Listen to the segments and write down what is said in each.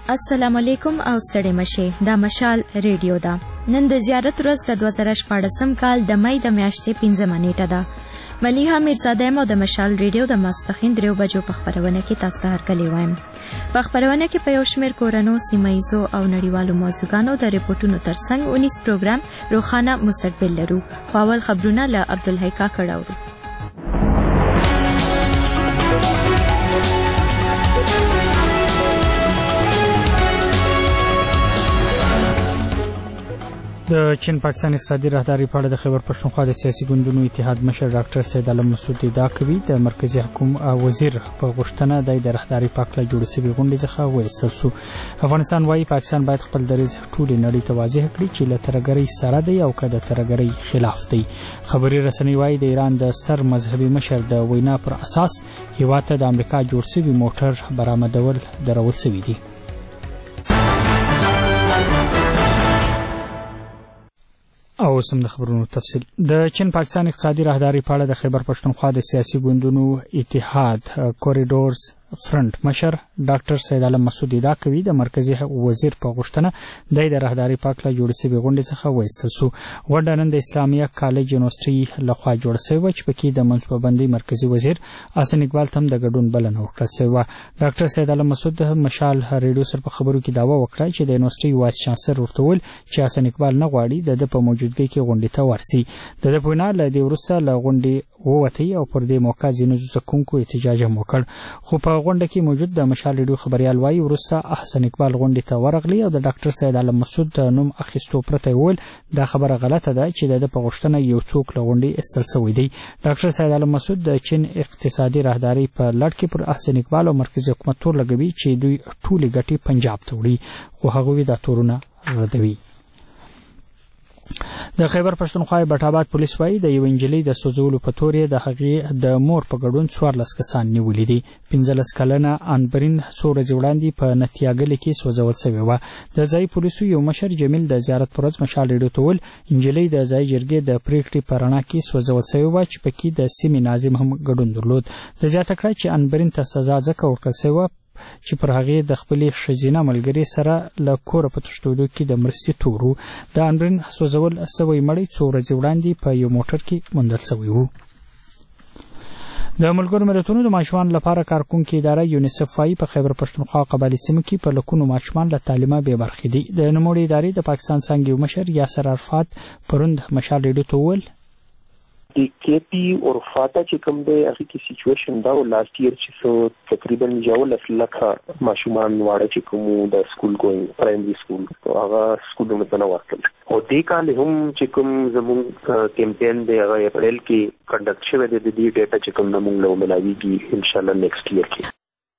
السلام علیکم او ستړي مشه دا مشال ریډیو دا نن د زیارت ورځ د 2014 کال د مې د میاشتې 15 نیټه ده ملیحه میرزاده مو د مشال ریډیو د ماسپخین 3 بجو په خبرونه کې تاسو ته هرکلی وایم په خبرونه کې په یو شمېر کورنو سیمایزو او نړیوالو موضوعاتو د ریپورتونو ترڅنګ 19 پروګرام روخانه مستقبل لرو خو اول خبرونه له عبدالحی کاکړ اورو د چین پاکستان اقتصادي راهداري په اړه د خیبر پښتونخوا د سیاسي ګوندونو اتحاد مشر ډاکټر سید علم مسعود ادعا کوي د مرکزی حکومت وزیر په غوښتنه د راهداري په اړه جوړ شوی غونډې څخه وایستل شو. افغانستان وايي پاکستان باید خپل دریځ ټولې نړۍ ته واضح کړي چې له ترهګرۍ سره دی او که د ترهګرۍ خلاف دی. خبري رسنۍ وايي د ایران د ستر مذهبي مشر د وینا پر اساس هیواد ته د امریکا جوړ شوی موټر برآمدول درول شوی دی. او سم د خبرونو تفصیل د چین پاکستان اقتصادي راهداري په اړه د خیبر پښتونخوا د سیاسي ګوندونو اتحاد کوریډورز فرنٹ مشر ډاکټر سید علم مسعود ادعا کوي د مرکزی وزیر په غوښتنه د راهداري په اړه جوړ شوی غونډې څخه وایستل شو. غونډه نن د اسلامیه کالج یونیورسيټي لخوا جوړ شوی چې پکې د منصوببندۍ مرکزی وزیر حسن اقبال تم د ګډون بلنه ورکړه شوی. ډاکټر سید علم مسعود مشال ریډیو سره په خبرو کې داوا وکړه چې د یونیورسيټي وایس چانسلر ورته ویل چې حسن اقبال نه غواړي د په موجودګۍ کې غونډې ته ورسي. د په وینا له دې وروسته له غونډې ووتی او پر دې موقع ځینو زکونکو احتجاج هم وکړ. خو په غونډه کې موجود د مشال ریډیو خبريال وايي ورسته حسن اقبال غونډې ته ورغلی او د ډاکټر سید علم مسعود د نوم اخیستو پرته ویل دا خبره غلطه ده چې د په غوښتنه یو څوک له غونډې استل شوی دی. ډاکټر سید علم مسعود د چین اقتصادي راهداري په لړ کې پر حسن اقبال او مرکزی حکومت تور لګوي چې دوی ټولي ګټي پنجاب ته وړي خو هغه دا تورونه ردوي. د خیبر پښتونخوا بټاباد پولیس وايي د یو انجلۍ د سوزولو په تورې د هغې د مور په ګډون 14 کسان نیولې دي. 15 کلنه انبرین څو ورځې وړاندې په نتیاګل کې سوزول شوې و. د ځای پولیسو یو مشر جمیل د زیارت پر ورځ مشال ریډیو ته ویل انجلۍ د ځای جرګې د پریکړې په رڼا کې سوزول شوې و چې پکې د سیمې ناظم هم ګډون درلود. د زیاته کړه چې انبرین ته سزا ځکه ورکړل شوې چې پر هغه د خپلې ښځینه ملګری سره له کور په تښتېدو کې د مرستې تورو د انبرین سوزول شوی مړی څو ورځې وړاندې په یو موټر کې موندل شوی و. د ملګرو ملتونو د ماشومان لپاره کارکونکو اداره یونیسف وايي په خیبر پښتونخوا قبایلي سیمو کې په لکونو ماشومان له تعلیمه بې برخې دي. د نوموړي ادارې د پاکستان څنګه مشر یاسر عرفات پروند مشال ریډیو ته ویل د KP اور فاتا چې کوم دی هغه کې سچويشن دا لاست ایئر چې سو تقریبا جوړ لکه ماشومان واړه چې کوم د سکول ګوینګ پرایمري سکول هغه سکولونو ته نه ورتل او دې کال هم چې کوم زموږ کمپاین دی هغه اپریل کې کنډکټ شوی دی. د دې ډیټا چې کوم موږ له ملاویږي ان شاء الله نیکسټ ایئر کې.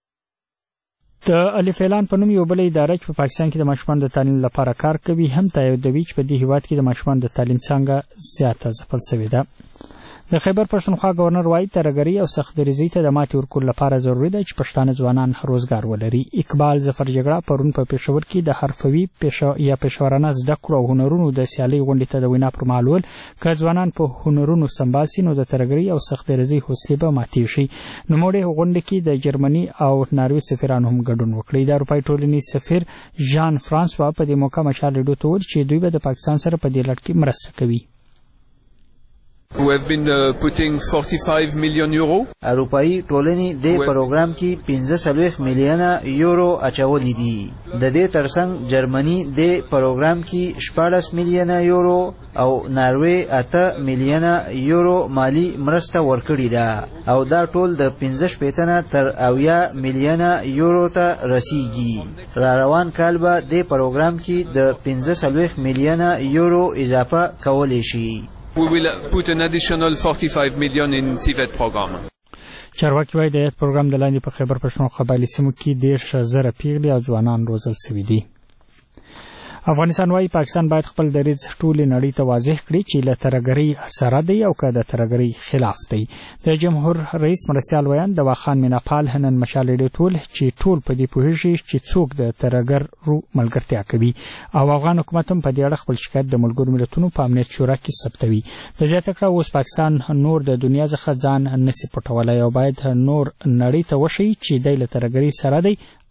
د الف اعلان په نوم یو بل اداره چې په پاکستان کې د ماشومان د تعلیم لپاره کار کوي هم تاییدوي چې په دې هیواد کې د ماشومان د تعلیم څنګه زیاته ځپل شوې ده. د خیبر پښتونخوا گورنر وايي ترهګرۍ او سختدریزۍ ته د ماتې ورکولو لپاره ضروري ده چې پښتانه ځوانان روزګار ولري. اقبال ظفر جګړه پرون په پېښور کې د حرفوي پېښورانه زده کړو او هنرونو د سیالۍ غونډې ته د وینا پر مهال ویل که ځوانان په هنرونو سمبال شي نو د ترهګرۍ او سختدریزۍ حوصلې به ماتې شي. نوموړي غونډې کې د جرمني او ناروې سفیرانو هم ګډون وکړي. د اروپایي ټولنې سفیر ژان فرانسوا په دې موقع مشال ریډیو ته ویل چې دوی به د پاکستان سره په دې لړ کې مرسته کوي. We have been putting 45 million euro. اروپایي ټولنې د پروګرام کې 15 میلیونه یورو اچولې دي. د دې ترڅنګ جرمني د پروګرام کې 14 میلیونه یورو او ناروې 8 میلیونه یورو مالی مرسته ورکړې ده او دا ټول د 15 تر 80 میلیونه یورو ته رسیږي. را روان کال به د پروګرام کې د 15 میلیونه یورو اضافه کولای شي. We will put an additional 45 million in TVET program. چارواکي وايي د یاد پروګرام د لاندې په خیبر پښتونخوا قبایلي سیمو کې 10,000 پیغلې او ځوانان روزل شوي دي. افغانستان وايي پاکستان باید خپل دریځ ټولې نړۍ ته واضح کړي چې له ترهګرۍ سره دی او که د ترهګرۍ خلاف دی. د جمهور رئیس مرستیال ویان د واخان میناپال نن مشال ریډیو ټول چې ټول په دې پوهیږي چې څوک د ترهګر ملګرتیا کوي او افغان حکومت هم په دې اړه خپل شکایت د ملګرو ملتونو په امنیت شورا کې ثبتوي. د زیاته کړه اوس پاکستان نور د دنیا څخه ځان نسی پټولای او باید نور نړۍ ته وشي چې د ترهګرۍ سره دی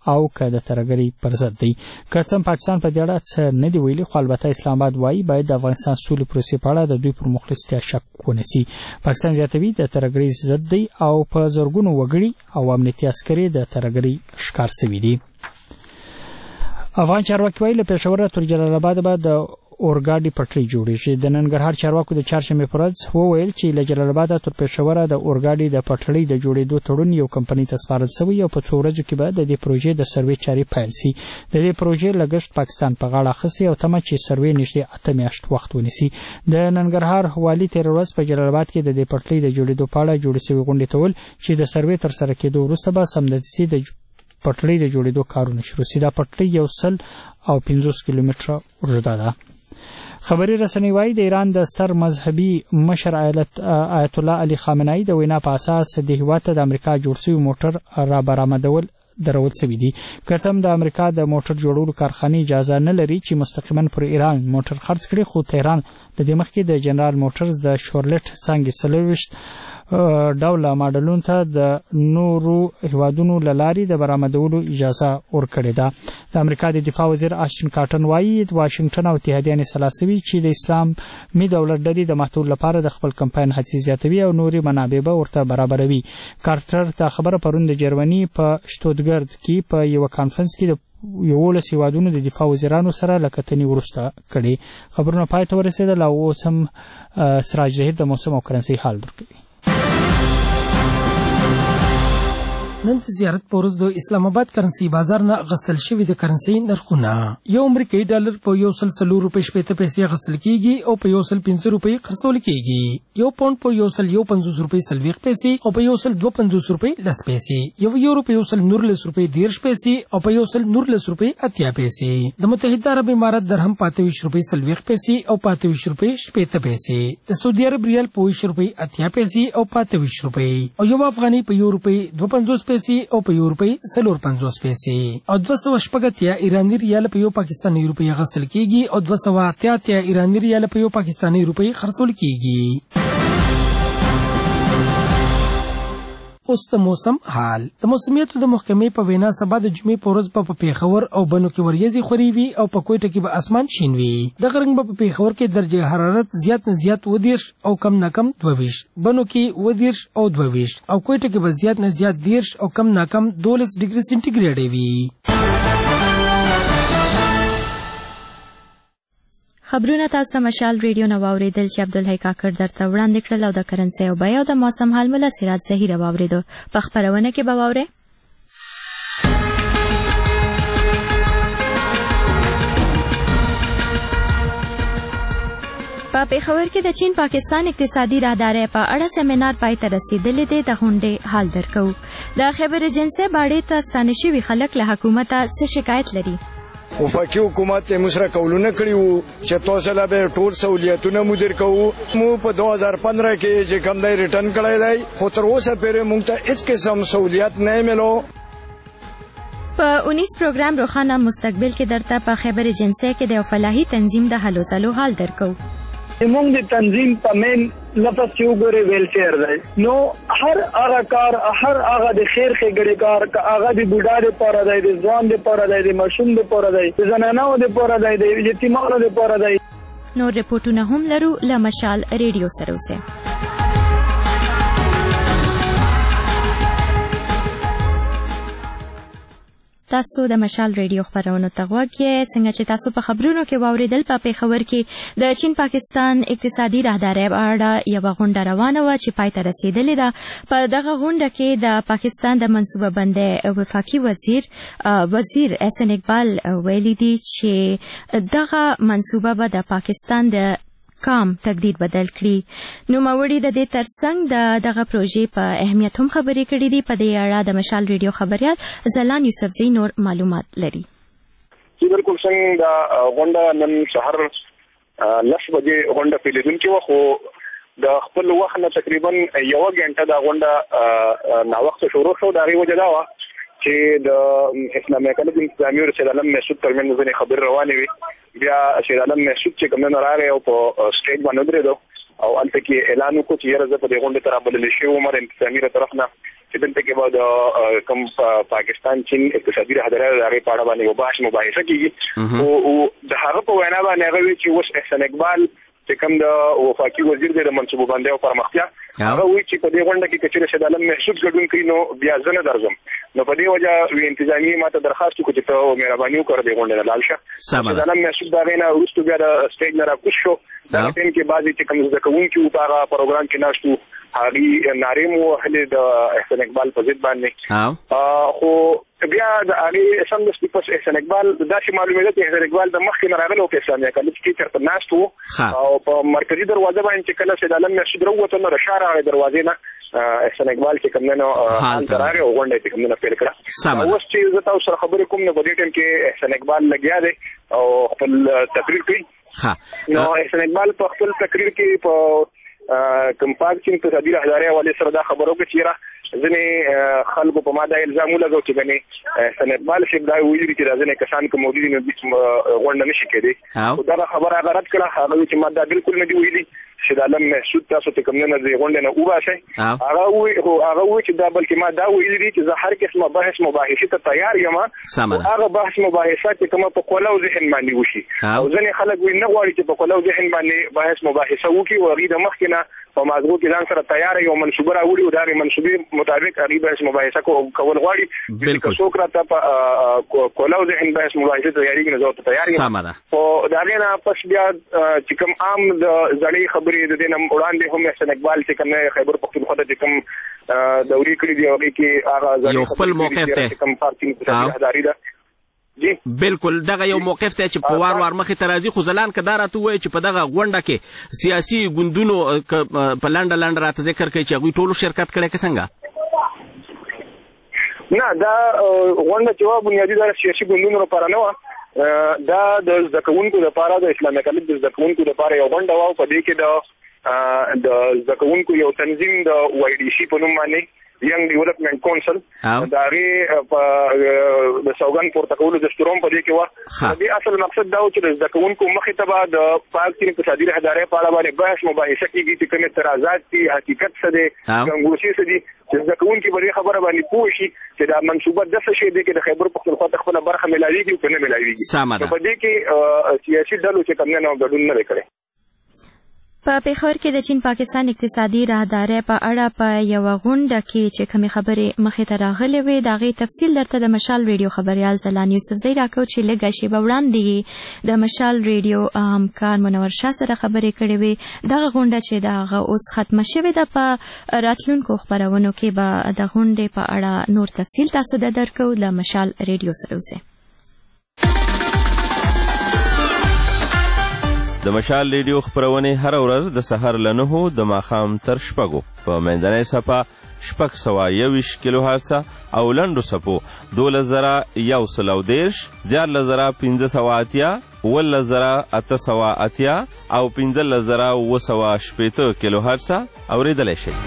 او که د ترګری پر ضد دی. که پاکستان په دې اړه څه نه دی ویلي، خو البته اسلام آباد وایي باید د افغانستان سولې پروسې په اړه د دوی پر مخلصتیا شک ونیسي. پاکستان زیاتوي د ترګری ضد دی او په زرګونو وګړي او امنیتي عسکري د ترګری ښکار شوي دي. افغان چارواکي وایي له پېښوره تر جلال آباد به د اورګاډي پټلۍ جوړیږي. د ننګرهار چارواکو د چهارشنبې په ورځ وویل چې له جلال آباد تر پېښوره د اورګاډي د پټلۍ د جوړېدو تړون یو کمپنۍ ته سپارل شوی او په څو ورځو کې به د دې پروژې د سروې چارې پیل شي. د دې پروژې لګښت پاکستان په غاړه اخیستی او تمه چې سروې نږدې 8 میاشت وخت ونیسي. د ننګرهار والي تېره ورځ په جلال آباد کې د دې پټلۍ د جوړېدو په اړه جوړې شوې غونډې ته ویل چې د سروې تر سره کېدو وروسته به سمدستي د پټلۍ د جوړېدو کارونه شروع شي. دا پټلۍ 150 کیلومتره اوږده ده. خبري رسنۍ وايي د ایران د ستر مذهبي مشر آیت الله علي خامنه‌ای د وینا په اساس د هیواد ته د امریکا جوړ شوی موټر را برآمدول درول شوی دی. قسم د امریکا د موټر جوړولو کارخانې اجازه نه لري چې مستقیما پر ایران موټر خرڅ کړي، خو تهران د دې مخکې د جنرال موټرز د شورلټ څنګه 40 ډوله ماډلونو ته د نورو هیوادونو لاري د برآمدولو اجازه ورکړې ده. د امریکا د دفاع وزیر آشټن کارټن وایي د واشنگټن او اتحادیه سلاسوي چې د اسلامي دولت ډلې د محدود لپاره د خپل کمپاین هڅې زیاتوي او نوري منابع به ورته برابروي. کارټر دا خبره پرون د جرمني په شتوتګارت کې په یو کانفرنس کې د 11 هیوادونو د دفاع وزیرانو سره لکتنې ورسته کړي. خبرونه پای ته ورسېدل او اوس هم سراج زهیر د موسم او کرنسي حال درکوي. نن زیارت پورز د اسلام آباد کرنسي بازار نه غستل شوی د کرنسي نرخونه. یو امریکایي ډالر په 140 روپۍ 50 پیسې غستل کیږي او په 150 روپۍ خرڅول کیږي. یو پاوند په 150 روپۍ 40 پیسې او په 152 روپۍ 10 پیسې. یو یورو په 119 روپۍ 10 پیسې او په 119 روپۍ 80 پیسې. د متحده عرب امارات درهم 25 روپۍ 40 پیسې او 25 روپۍ 50 پیسې. د سعودي عرب ریال په 20 روپۍ 80 پیسې او 25 روپۍ. او یو افغاني په 1 روپۍ 52 پیسې او په یو روپۍ 450 پیسې. او 280 ایرانی ریال په یو پاکستاني روپۍ غستل کیږي او 280 ایرانی ریال په یو پاکستاني روپۍ خرڅول کیږي. اوس د موسم حال. د موسمیاتو د محکمې په وینا سبا د جمعې په ورځ په پیښور او بنو کې وریځې خوري وي او په کوټه کې به اسمان شین وي. د غرنګ په پیښور کې درجه حرارت زیات نه زیات 20 او کم نه کم 22، بنو کې 20 او 22 او کوټه کې به زیات نه زیات 10 او کم نه کم 12 ډیګري سنټیګریډ وي. خبرونه تاسو مشال ریډیو نو اوریدل چې عبدالحی کاکړ درته وړاندې کړل او د کرنسي او بیا د موسم حال مله سراج زهیر اوریدو په خبرونه کې به ووره. په پیښور کې د چین پاکستان اقتصادي راهدارۍ په اړه سیمینار پای ته رسیدلی دی. د غونډې حال درکو. د خبر ایجنسی باندې ته ستانه شوي خلک له حکومت څخه شکایت لري. وفاقي حکومت مسره کولونه کړی وو چې تاسو له به ټول سہولیتونه مدیر کوو. مو په 2015 کې چې کوم دی ریټرن کړی دی خو تر اوسه پورې موږ ته هیڅ قسم سہولیت نه ملو. په 19 پروګرام روخانه مستقبل کې درته په خبر ایجنسی کې د فلاحي تنظیم د حلو سلو حال درکو. زمونږ د تنظیم په مین لفظ چې وګورئ ویلفیر دی، نو هر هغه کار هر هغه د خیر ښېګړې کار که هغه د بوډا دپاره دی، د ځوان دپاره دی، د ماشوم دپاره دی، د زنانهو دپاره دی، د یتیمانو دپاره دی. نور رپورټونه هم لرو. له مشال ریډیو سره اوسئ. تاسو د مشال ریډیو خبرونو ته غوږ یې. څنګه چې تاسو په خبرونو کې واوریدل، په پیښور کې د چین پاکستان اقتصادي راهدارۍ په اړه یوه غونډه روانه وه چې پای ته رسیدلې ده. په دغه غونډه کې د پاکستان د منصوبه بندۍ وفاقي وزیر احسن اقبال ویلي دي چې دغه منصوبه به د پاکستان د کام تقدیر بدل کړي. نوموړي د دې ترڅنګ دغه پروژې په اهمیت هم خبرې کړې دي. په دې اړه د مشال ریډیو خبريال زلان یوسفزی نور معلومات لري. بالکل څنګه د غونډه نن سحر 10 بجې غونډه پیلېدونکې وه، خو د خپل وخت نه تقریبا یو غنټه د غونډه ناوخته شروع شو. د هغې وجه دا وه چې د اسلامي کالج انتظامي او سید عالم محسود ترمنځ ځینې خبرې روانې وي. بیا سید عالم محسود چې کوم نه راغی او په سټیج باندې ودرېدو او هلته کې اعلان وکړو چې یاره زه په دې غونډې ته رابللی شوی وم د انتظامي له طرف نه چې دلته کې به د کوم پاکستان چین اقتصادي راهداري هغې په اړه باندې یو بحث مباحثه کېږي او د هغه په وینا باندې هغه وایي چې اوس احسان اقبال چې کوم د وفاقي وزیر دی د منصوبه بندۍ او پرمختیا هغه وایي چې په دې غونډه کې که چېرې شهید عالم محسود ګډون کوي نو بیا زه نه درځم. نو په دې وجه انتظامیې ما ته درخواست وکړو چې ته مهرباني وکړه دې غونډې نه لاړ شه. شهید عالم محسود د هغې نه وروسته بیا د سټیج نه راکوز شو. دغه ټایم کې بعضې چې کوم زده کوونکي وو په هغه پروګرام کې ناست وو هغې نارې مو وهلې د احسان اقبال په ضد باندې خو بیا د هغې سمدستي پس احسان اقبال داسې معلومېده چې احسان اقبال د مخکې نه راغلی و په اسلامي کالج کې چېرته ناست و او په مرکزي دروازه باندې چې کله سید عالم محسود راووته نو د شا راغی دروازې نه احسان اقبال چې کوم دی نو هلته راغی او غونډه یې چې کوم دی پیل کړه. اوس چې زه تاسو سره خبرې کوم نو په دې ټایم کې احسان اقبال لګیا دی او خپل تقریر کوي. نو احسان اقبال په خپل تقریر کې په کوم پاک چین اقتصادي راهدارۍ حوالې سره دا خبره وکړه چې ځینې خلکو په ما دا الزام ولګو چې ګنې احسان اقبال صاحب دا ویلي دي چې دا ځینې کسان که موجود دي نو غونډه نشي کېدی. خو دغه خبره هغه رد کړه. هغه وایي چې ما دا بالکل نه دي ویلي. شهید عالم محسود تاسو ته کوم نه د غونډې نه وباسئ. هغه وایي چې دا بلکې ما دا ویلي دي چې زه هر قسمه بحث مباحثې ته تیار یم. هغه بحث مباحثه چې کومه په قوله او ذهن باندې وشي او ځینې خلک وایي نه غواړي چې په قوله او ذهن باندې بحث مباحثه وکړي او هغوی د مخکې نه په مازغو کې ځان سره تیار یو منصوبه راوړي او د هغې منصوبې مطابق هغوی بحث مباحثه کول غواړي. که څوک راته په قوله او ذهن بحث مباحثې ته تیارېږي نو زه ورته تیار یم. خو د هغې نه پس بیا چې کوم عام د زړې خبرې د دې نه وړاندې هم احسان اقبال چې کوم نه خیبر پښتونخوا ته چې کوم دورې کړي دي هغې کې هغه زړې خبرې چې کوم پارټي اقتصادي راهداري ده بالکل دغه یو موقف ته چې په وار مخې ته راځي. خو ځلان که دا راته ووایي چې په دغه غونډه کې سیاسي ګوندونو په لنډه راته ذکر کوي چې هغوی ټولو شرکت کړی که څنګه؟ نه دا غونډه چې وه بنیادي دا سیاسي ګوندونو لپاره نه وه. دا د زده کوونکو لپاره د اسلامي کالج د زده کوونکو لپاره یو غونډه وه او په دې کې د زده کوونکو یو تنظیم د YDC په نوم باندې ینګ ډیولپمنټ کونسل د هغې په د سوګند پورته کولو دستور هم په دې کې وه. د دې اصل مقصد دا و چې د زده کوونکو مخې ته به د پاک چین اقتصادي راهدارۍ په اړه باندې بحث مباحثه کېږي چې کوم اعتراضات دي حقیقت څه دی ګنګوسې څه دي چې زده کوونکي به دې خبره باندې پوه شي چې دا منصوبه داسې شی دی چې د خیبر پښتونخوا ته خپله برخه میلاویږي او که نه میلاویږي. نو په دې کې سیاسي ډلو چې کوم نه ګډون نه دی کړی. په پیښور کې د چین پاکستان اقتصادي راهدارۍ په اړه په یوه غونډه کې چې کومې خبرې مخې ته راغلې وې د هغې تفصیل درته د مشال ریډیو خبریال زلان یوسفزۍ راکړو چې لږه شیبه وړاندې د مشال ریډیو همکار منور شاه سره خبرې کړې وې. دغه غونډه چې د هغه اوس ختمه شوې ده په راتلونکو خپرونو کې به د غونډې په اړه نور تفصیل تاسو ته درکو. له مشال ریډیو سره اوسئ. د مشال ریډیو خپرونې هره ورځ د سهار له 9 د ماښام تر 6 په منځنۍ څپه 621 کیلو هرڅه او لنډو څپو 12130 14580 11880 او 15780 کیلو هرڅه اورېدلی شئ.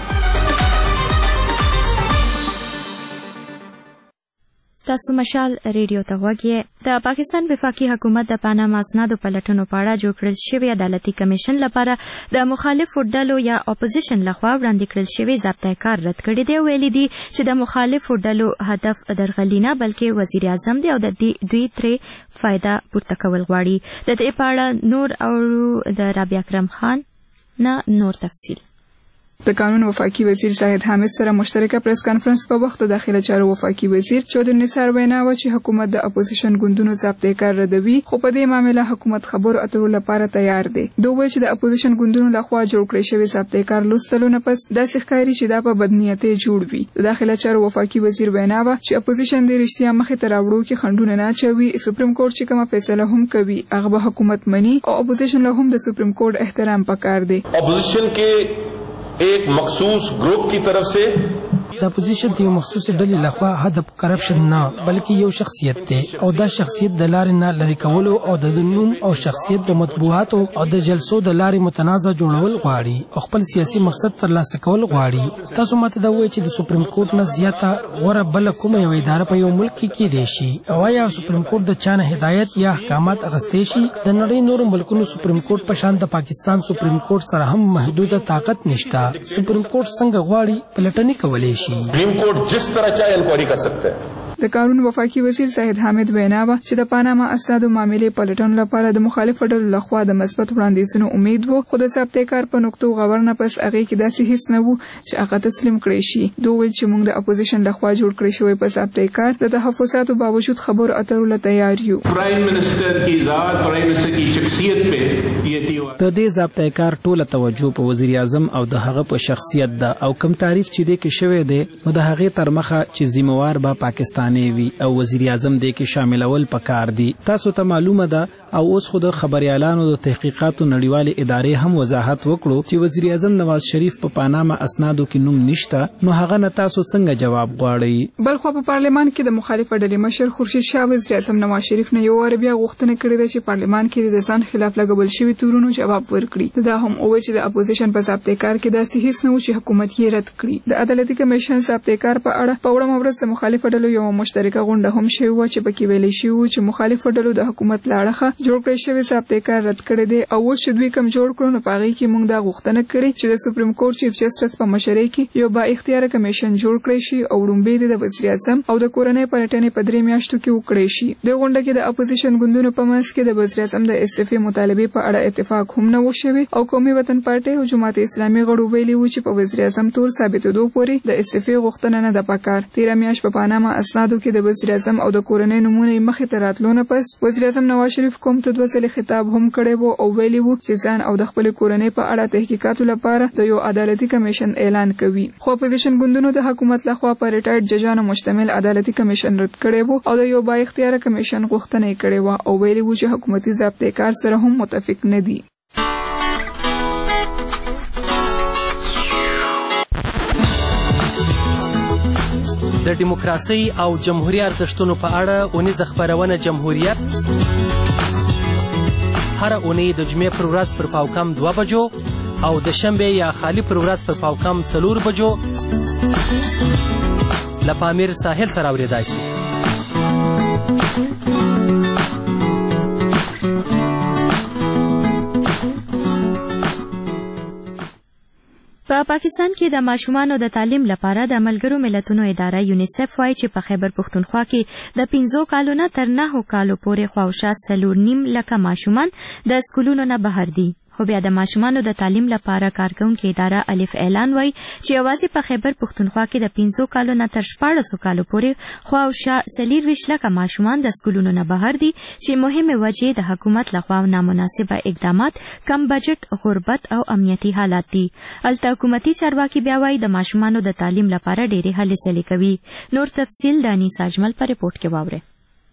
تاسو مشال ریډیو ته غوږ یې. د پاکستان وفاقي حکومت د پاناما اسنادو پلټنو په اړه جوړ کړل شوي عدالتي کمیشن لپاره د مخالفو ډلو یا اپوزیشن لخوا وړاندې کړل شوي ضابطه کار رد کړی دی. ویلي دي چې د مخالفو ډلو هدف درغلي نه بلکې وزیر اعظم دی او د دوی ترې فایده پورته کول غواړي. د دې په اړه نور اورو د رابعه اکرم خان نه نور تفصیل. د قانون وفاقي وزیر زاهد حامد سره مشترکه پریس کانفرنس په وخت د داخله چارو وفاقي وزیر چودر نثار وینا و چې حکومت د اپوزیشن ګوندونو ضابطه کار ردوي خو په دې معاملې حکومت خبرو اترو لپاره تیار دی. دوی وایي چې د اپوزیشن ګوندونو لخوا جوړ کړی شوی ضابطه کار لوستلو نه پس داسې ښکاري چې دا په بدنیتۍ جوړ وي. د داخله چارو وفاقي وزیر وینا و چې اپوزیشن د رښتیا مخې ته راوړو کې خنډونه نه اچوي. سپریم کورټ چې کومه فیصله هم کوي هغه به حکومت مني او اپوزیشن له هم د سپریم کورټ احترام پکار دی. اپوزیشن کې एक मखसूस ग्रुप की तरफ से د اپوزیشن یو مخصوص ډلې لخوا هدف کرپشن نه بلکې یو شخصیت دی او دا شخصیت د لارې نه لرې کولو او د نوم او شخصیت د مطبوعاتو او د جلسو د لارې متنازع جوړول غواړي او خپل سیاسي مقصد ترلاسه کول غواړي. تاسو ماته دا وایي چې د سپریم کورټ نه زیاته غوره بل کومه یو اداره په یو ملک کې کېدای شي او یا سپریم کورټ د چانه هدایت یا احکامات اخیستی شي. د نړۍ نورو ملکونو سپریم کورټ په شان د پاکستان سپریم کورټ سره هم محدوده طاقت نشته. سپریم کورټ څنګه غواړي پلټنې کولی شي. सुप्रीम कोर्ट जिस तरह चाहे इंक्वायरी कर सकता है. د قانون وفاقي وزیر سید حامد ویناوه چې د پاناما اسنادو معاملې پلټنو لپاره د مخالفو ډلو لخوا د مثبت وړاندیزونو امید وو، خو د ضبط کار په نقطو غور نه پس هغې کې داسې هیڅ نه وو چې هغه تسلیم کړی شي. دوی ویل چې موږ د اپوزیشن لخوا جوړ کړی شوی په ضبط کار د تحفظاتو باوجود خبرو اترو له تیار یو. پرایم منسٹر کی ذات، پرایم منسٹر کی شخصیت په د دې ضبط کار ټوله توجه په وزیر اعظم او د هغه په شخصیت ده، او کم تعریف چې دې کې شوی دی نو د هغې تر مخه چې ذمہوار به پاکستاني وي او وزیر اعظم دې کې شاملول پکار دي. تاسو ته معلومه ده او اوس خو د خبريالانو د تحقیقاتو نړیوالې ادارې هم وضاحت وکړو چې وزیر اعظم نواز شریف په پاناما اسنادو کې نوم نشته، نو هغه نه تاسو څنګه جواب غواړئ؟ بلخو په پارلمان کې د مخالفه ډلې مشر خورشید شاه وزیر اعظم نواز شریف نه یو وار بیا غوښتنه کړې ده چې پارلمان کې د ځان خلاف لګول شوي تورونو جواب ورکړي. دا هم وایي چې د اپوزیشن په ضبط کار کې داسې هیڅ نه و چې حکومت یې رد کړي. د عدالتي کمیشن ضبط کار په اړه په وړاندې ورځ د مخالفه ډلو یو مشترکه غونډه هم شوې وه چې پکې ویلې شوي وو چې مخالفو ډلو د حکومت له اړخه جوړ کړی شوی ضبط کار رد کړی دی، او اوس چې دوی کم جوړ کړو نو په هغې کې موږ دا غوښتنه کړې چې د سپریم کورټ چیف جسټس په مشرۍ کې یو با اختیاره کمیشن جوړ کړی شي او وړومبی د وزیر اعظم او د کورنۍ پلټنې په 3 میاشتو کې وکړی شي. د غونډه کې د اپوزیشن ګوندونو په منځ کې د وزیر اعظم د استعفا مطالبې په اړه اتفاق هم نه و شوی، او قومي وطن پارټي او جماعت اسلامي غړو ویلي وو چې په وزیر اعظم تور ثابتېدو پورې د استعفا غوښتنه نه ده پکار. 13 میاشت په پاناما اسنادو کې د وزیر اعظم او د کورنۍ نمونه مخې ته راتلو نه پس وزیر اعظم نواز شریف قوم ته 2 ځلې خطاب هم کړی وو او ویلي وو چې ځان او د خپل کورنۍ په اړه تحقیقاتو لپاره د یو عدالتي کمیشن اعلان کوي. خو اپوزیشن ګوندونو د حکومت لخوا پر ریټایرډ ججانو مشتمل عدالتي کمیشن رد کړی وو او د یو با اختیاره کمیشن غوښتنه یې کړې وه او ویلي وو چې حکومتي ضبط کار سره هم متفق نه دي. د دیموکراسي او جمهوریت ارزښتونو په اړه اونیزه خپرونه جمهوریت هر اونۍ د جمعې پر ورځ پر پاوکم 2 بجو او د شنبې یا خالی پر ورځ پر پاوکم 4 بجو له پامیر ساحل سره اورېدای شي. په پاکستان کې د ماشومانو د تعلیم لپاره د ملګرو ملتونو اداره یونیسف وایي چې په خیبر پښتونخوا کې د 15 کالو نه تر 9 کالو پورې خواوشا 4.5 لکه ماشومان د سکولونو نه بهر دي. خو بیا د ماشومانو د تعلیم لپاره کارکونکې اداره الف اعلان وایي چې یوازې په خیبر پښتونخوا کې د 15 کالو نه تر 14 کالو پورې خواوشا 4.20 لکه ماشومان د سکولونو نه بهر دي، چې مهمه وجې د حکومت لخوا نامناسبه اقدامات، کم بجټ، غربت او امنیتي حالات دي. الته حکومتي چارواکي بیا وایي د ماشومانو د تعلیم لپاره ډېرې هلې ځلې کوي. نور تفصیل د انیسا اجمل په ریپورت کې واورئ.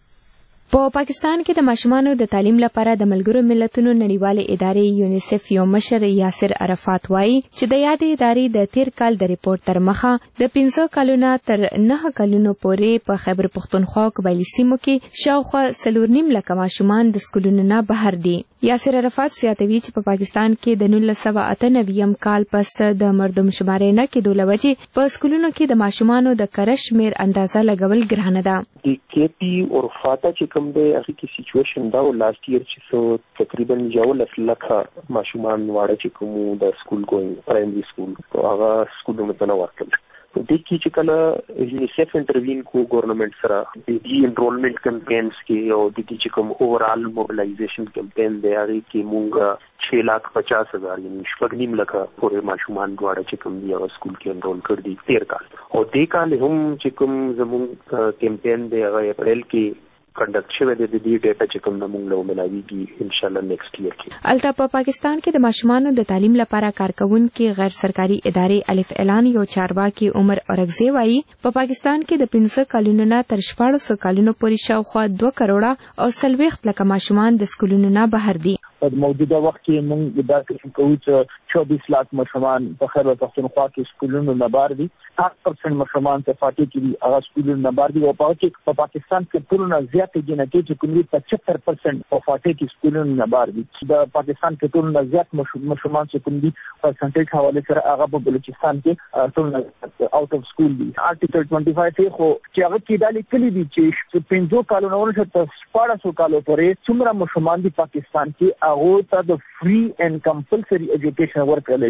په پاکستان کې د ماشومانو د تعلیم لپاره د ملګرو ملتونو نړیوالې ادارې یونیسف یو مشر یاسر عرفات وایي چې د یادې ادارې د 13 کال د ریپورت تر مخه د 15 کالونو تر 9 کالونو پورې په خیبر پښتونخوا قبایلي سیمو کې شاوخوا 4.5 لکه ماشومان د سکولونو نه بهر دي. یاسر عرفات زیاتوي چې په پاکستان کې د 1998 کال پس د مردم شمارې نه کېدو له وجې په سکولونو کې د ماشومانو د کره شمېر اندازه لګول ګرانه ده. د KP او فاتا چې کوم دی هغه کې سچويشن دا و لاست ایئر چې سو تقریبا 11 لکه ماشومان واړه چې کوم د سکول ګوینګ پرایمري سکول هغه سکولونو ته نه ورتل. د دې کې چې کله یونیسف انټروین کو ګورنمنت سره د انرولمنت کمپاینز کې او د دې چې کوم اوورال موبلایزیشن کمپاین دی هغه کې مونږ 6,50,000 یعنی 6.5 لکه پورې ماشومان دواړه چې کوم دی هغه سکول کې انرول کړ دي 13 کال او دې کال هم چې کوم زموږ کمپاین دی هغه اپریل کې کنډکټ شوی دی. د دې ډیټا چې کوم موږ له ملاویږي ان شاء الله نیکسټ ایئر کې. الته په پاکستان کې د ماشومانو د تعلیم لپاره کارکونکي غیر سرکاري ادارې الف اعلان یو چارواکي عمر اورغزی وایي په پاکستان کې د 15 کالونو نه تر 14 کالونو پورې شاوخوا 2 کروڑه او 40 لکه ماشومان د سکولونو نه بهر دي. په موجوده وخت کې موږ دا کوو چې 24 لک ماشومان په خیبر پښتونخوا کې سکولونو نه بهر دي. 8% ماشومان په فاتح کې هغه سکولونو نه بهر دي او په پاکستان کې ټول نه زیات جنټي چې کوم 75% په فاتح کې سکولونو نه بهر دي. د پاکستان کې ټول نه زیات ماشومان چې کوم دي پرسنټیج حواله سره هغه په بلوچستان کې ټول نه اوټ اف سکول دي. آرټیکل 25 خو چې هغه کې د لیکلي دي چې 15 کالونو ورته تر 14 کالو پورې څومره ماشومان دي پاکستان کې هغه ته د فری اینڈ کمپلسری ایجوکیشن ورکړل شي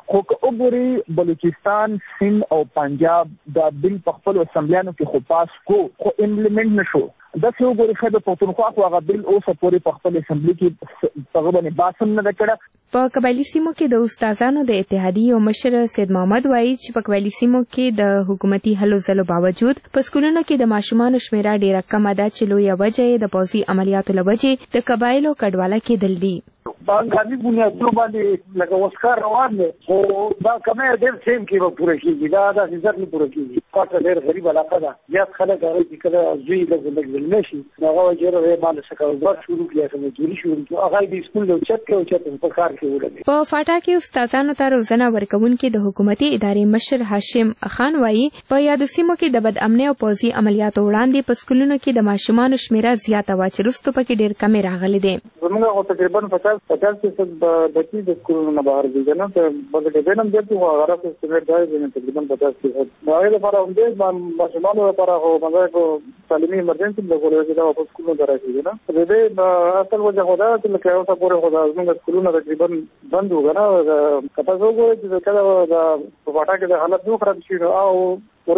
خو که وګوري بلوچستان سند او پنجاب دا بل په خپل اسمبلیانو کې خو پاس کو خو امپلیمنٹ نشو دا څه وګوري خیبر پختونخوا خو هغه بل اوسه پورې په خپل اسمبلی کې هغه باندې باسم نه کړه. په قبایلی سیمو کې د استادانو د اتحادیې مشر سید محمد وایي چې په قبایلی سیمو کې د حکومتي هلو ځلو باوجود په سکولونو کې د ماشومانو شمیره ډیره کمه ده چې لویه وجه یې د پوځي عملیاتو له وجې د قبایلو کډواله کېدل دي. باندې بنیادونو باندې لکه وسکار روان دي خو دا کمه ډېر سیم کې به پوره کېږي دا د عزت نه پوره کېږي. پاته ډېر غریب علاقه ده زیات خلک هغه چې کله زوی لږ ولنه شي هغه وجره مال سکاوزار شروع کیږي چې مجبوري شروع کیږي هغه د سکول له چت کې او چت په کار کې ولګي. په فاټا کې استادانو ته روزنه ورکوونکي د حکومتي ادارې مشر هاشم خان وایي په یادو سیمو کې د بد امنۍ او پوځي عملیاتو وړاندې په سکولونو کې د ماشومانو شمیره زیاته وه چې وروسته پکې ډېر کمې راغلې دي. زموږ تقریبا 50% بچی د سکولونو نه بهر دي کنه ته بلکې دینم دې هو هغه څه چې راځي نه تقریبا 50% دا یې لپاره هم دې ماشومانو لپاره هو مګر تعلیمي ایمرجنسي د کولای دا په سکولونو درځي نه دې اصل وجه خدا چې لکه اوسه پورې خدا زموږ سکولونو تقریبا بند وګڼه کته وګورئ چې کله دا په واټا کې د حالت نو خراب شي او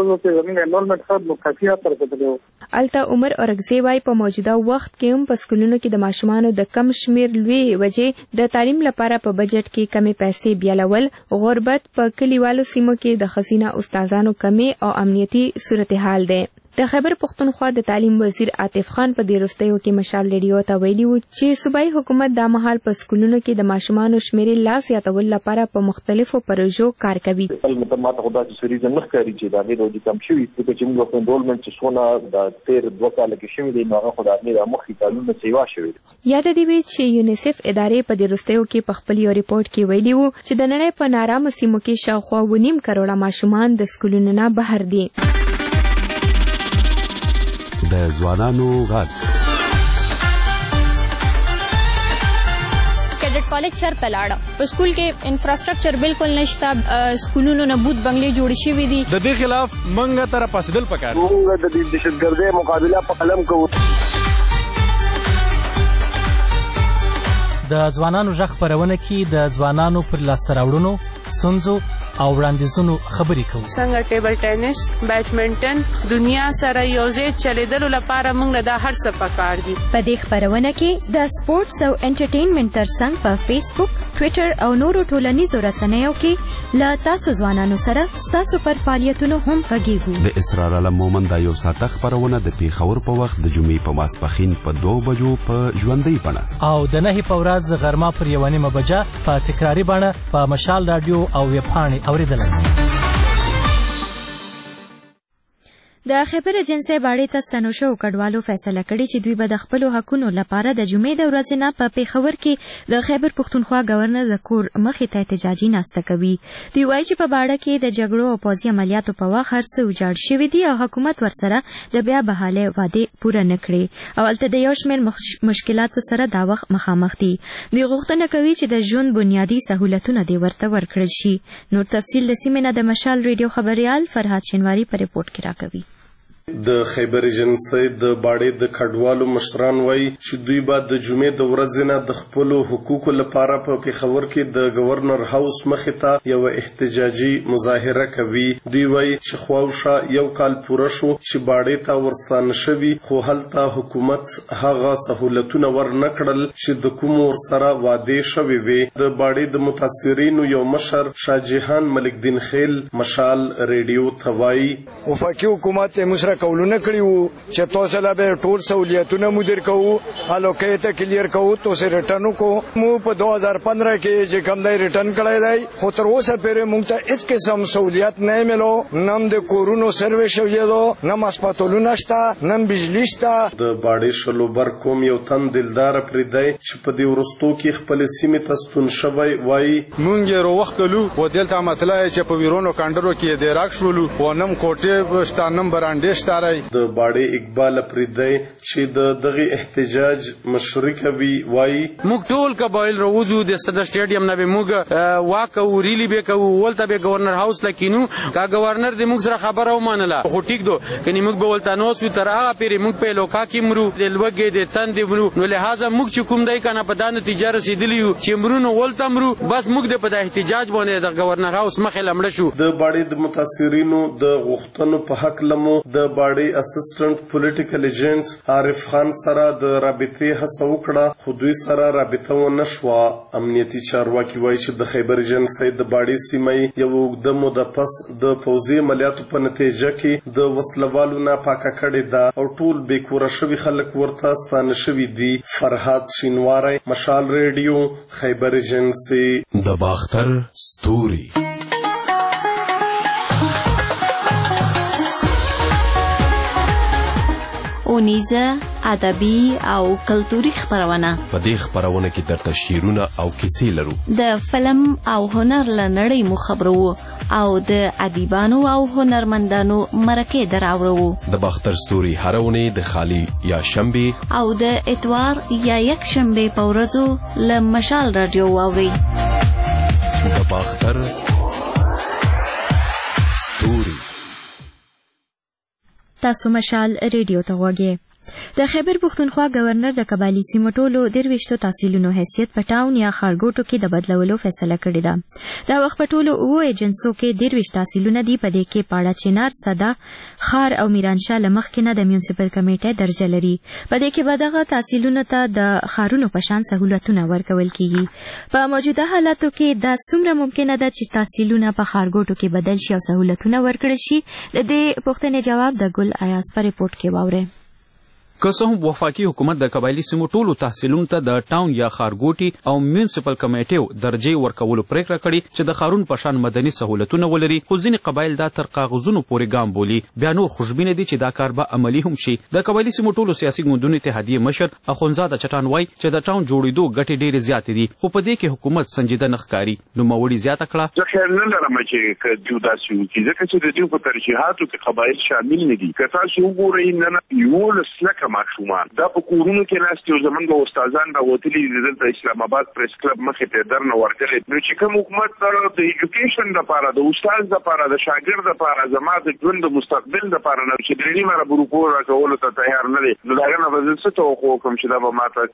الته عمر اورګزی وای په موجوده وخت کې هم په سکولونو کې د ماشومانو د کم شمیر لوی وجې د تعلیم لپاره په بجټ کې کمې پیسې بیالول، غربت، په کلیوالو سیمو کې د خزینه استادانو کمی او امنیتي صورتحال دی. د خیبر پختونخوا د تعلیم وزیر عاطف خان په دې وروستیو کې مشال ریډیو ته ویلي و چې صوبایي حکومت دا مهال په سکولونو کې د ماشومانو شمیرې لا زیاتولو لپاره په مختلفو پروژو کار کوي. البته ماته خو دا چې ریزن نه ښکاري چې دا غیر د کم شوي ځکه چې موږ په انرولمنټ چې څونه د تیر 2 کال کې شوي دی نو هغه خو د مخکې کالونو سیوا شوي. یاد دی چې یونیسف ادارې په دې وروستیو کې په خپل یو ریپورت کې ویلي و چې د نړۍ په نارامه سیمو کې شاوخوا 1.5 کروڑه ماشومان د سکولونو نه بهر دي. د ځوانانو غږ کیډټ کالج چرته لاړه په سکول کې انفراستراکچر بالکل نشته سکولونو نه بوت بنگلې جوړ شوي دي. د دې خلاف منګه تر پاسدل پکار موږ د دهشتګردۍ مقابله په قلم کوو. د ځوانانو غږ خپرونه کې د ځوانانو پر لاسته راوړنو ستونزو او وړاندیزونو خبرې کوو. څنګه ټیبل ټینس، بیډمنټن دنیا سره یوځای چلیدلو لپاره موږ دا هر څه پکار دي. په دې خپرونه کې د سپورتس او انټرټینمنټ ترڅنګ په فیسبوک، ټویټر او نورو ټولنیزو رسنیو کې له تاسو ځوانانو سره ستاسو پر فعالیتونو هم غږیږو. د اسرار علم مومند دا یو ساعته خپرونه د پیښور په وخت د جمعې په ماسپښین په 2 بجو په ژوندۍ بڼه او د 9 په ورځ غرمه پر 1:30 بجه په تکراري بڼه په مشال رادیو او ویبپاڼې اوریدلای. د خیبر ایجنسی باړې ته ستنو شو کډوالو فیصله کړې چې دوی به د خپلو حقونو لپاره د جمعې د ورځې نه په پیښور کې د خیبر پختونخوا گورنر د کور مخې ته احتجاجي ناسته کوي. دوی وایي چې په باړه کې د جګړو او پوځي عملیاتو په وخت هر څه ویجاړ شوي دي او حکومت ورسره د بیا بحالۍ وعدې پوره نه کړې او هلته د یو شمېر مشکلاتو سره دا وخت مخامخ دي. دوی غوښتنه کوي چې د ژوند بنیادي سهولتونه دې ورته ورکړل شي. نور تفصیل د سیمې نه د مشال ریډیو خبریال فرهاد شینواری په ریپورت کې راکوي. د خیبر ایجنسی د باړې د کډوالو مشران وایي چې دوی به د جمعې د ورځې نه د خپلو حقوقو لپاره په پیښور کې د گورنر هاوس مخې ته یو احتجاجي مظاهره کوي. دوی وایي چې خواوشا یو کال پوره شو چې باړې ته ورستانه شوي خو هلته حکومت هغه سهولتونه ورنه کړل چې د کومو ورسره وعدې شوې وې. د باړې د متاثرینو یو مشر شاهجهان ملک دین خیل مشال ریډیو ته وایي وفاقي حکومت مشرک کولونه کړی وو چې تاسو لا به ټول سہولیتونه مدیر کوو الوکیته کلیر کوو تاسو ریټرن کو مو په 2015 کې چې کوم دی ریټرن کړی دی خو تر اوسه پورې موږ ته هیڅ قسم سہولیت نه ملو. نم د کورونو سروې شوې ده نم هسپتالونه شته نم بجلی شته. د باړې شلوبر کوم یو تن دلدار پردی چې په دې ورستو کې خپل سیمې ته ستون شوی وایي مونږ یې روخ کلو و دلته مطلع چې په ویرونو کاندرو کې د راک شولو و نم کوټه شته نم برانډې ایستاره د باړې اقبال افریدی چې د دغه احتجاج مشري کوي وایي موږ ټول قبایل روزو د صدر سټیډیم نه به موږ واک او ریلی به کوو ولته به گورنر هاوس لکینو کا گورنر د موږ سره خبره ومنله خو ټیک دو کني موږ به ولته نو سو تر هغه پیری موږ په لوکا کې مرو د لوګې د تند مرو نو لہذا موږ چې کوم دای کنه په دانه تجارت رسیدلیو چې مرونو ولته مرو بس موږ د په احتجاج باندې د گورنر هاوس مخه لمړ شو د باړې د متاثرینو د غوښتنو په حق لمو د باړې اسسټنټ پولیټیکل ایجنټ عارف خان سره د رابطې هڅه وکړه خو دوی سره رابطه ونه شوه امنیتي چارواکي وایي چې د خیبر ایجنسۍ د باړې سیمې یو اوږده موده پس د پوځي عملیاتو په نتیجه کې د وسلوالو نه پاکه کړې ده او ټول بېکوره شوي خلک ورته ستانه شوي دي فرهاد شینواری مشال ریډیو خیبر ایجنسۍ د باختر ستوري اونیزه ادبي او کلتوري خبرونه په دې خبرونه کې درته شعرونه او کیسې لرو د فلم او هنر لنړۍ مو خبرو او د ادیبانو او هنرمندانو مرکې دراوړو د باختر ستوري هرونه د خالی یا شنبه او د اتوار یا یک شنبه په ورځو له مشال رادیو واوري د باختر ستوري تاسو مشال ریډیو ته وګورئ د خیبر پښتونخوا گورنر د قبایلی سیمو ټولو 23 تحصیلونو حیثیت په ټاون یا ښارګوټو کې د بدلولو فیصله کړې ده دا وخت په ټولو اوو ایجنسو کې 23 تحصیلونه دي په دې کې پاړه چنار صدا خار او میرانشاه لمخکې نه د میونسپل کمیټې درجه لري په دې کې به دغه تحصیلونو ته د خارونو په شان سہولتونه ورکول کیږي په موجوده حالاتو کې دا څومره ممکنه ده چې تحصیلونه په ښارګوټو کې بدل شي او سہولتونه ورکړل شي د دې پوښتنې جواب د ګل ایاز په ریپورت کې واورئ که څه هم وفاقي حکومت د قبایلی سیمو ټولو تحصیلونو ته د ټاون یا ښارګوټي او میونسپل کمیټو درجې ورکولو پریکړه کړې چې د ښارونو په شان مدني سہولتونه ولري خو ځینې قبایل دا تر کاغذونو پورې ګام بولي بیا نور خوشبینه دي چې دا کار به عملي هم شي د قبایلی سیمو ټولو سیاسي ګوندونو اتحادیې مشر اخونزاده چټان وایي چې د ټاون جوړېدو ګټې ډېرې زیاتې دي خو په دې کې حکومت سنجیده نه ښکاري نوموړي زیاته کړه زه خیال نه لرم چې جو داسې وکړي ځکه چې د دې په ترجیحاتو کې قبایل شامل نه دي که تاسو وګورئ نن 11 ماشومان په کورونو کې ناست یو زمونږ استادان راوتلي دي دلته اسلام آباد پریس کلب مخې ته درنه ورکړي نو چې کوم حکومت د ایجوکیشن لپاره د استاد لپاره د شاګرد لپاره زما د ژوند د مستقبل لپاره نو چې درې مره بروکو راکولو ته تیار نه دي نو دا نه به څه توقع کوم چې دا به ماته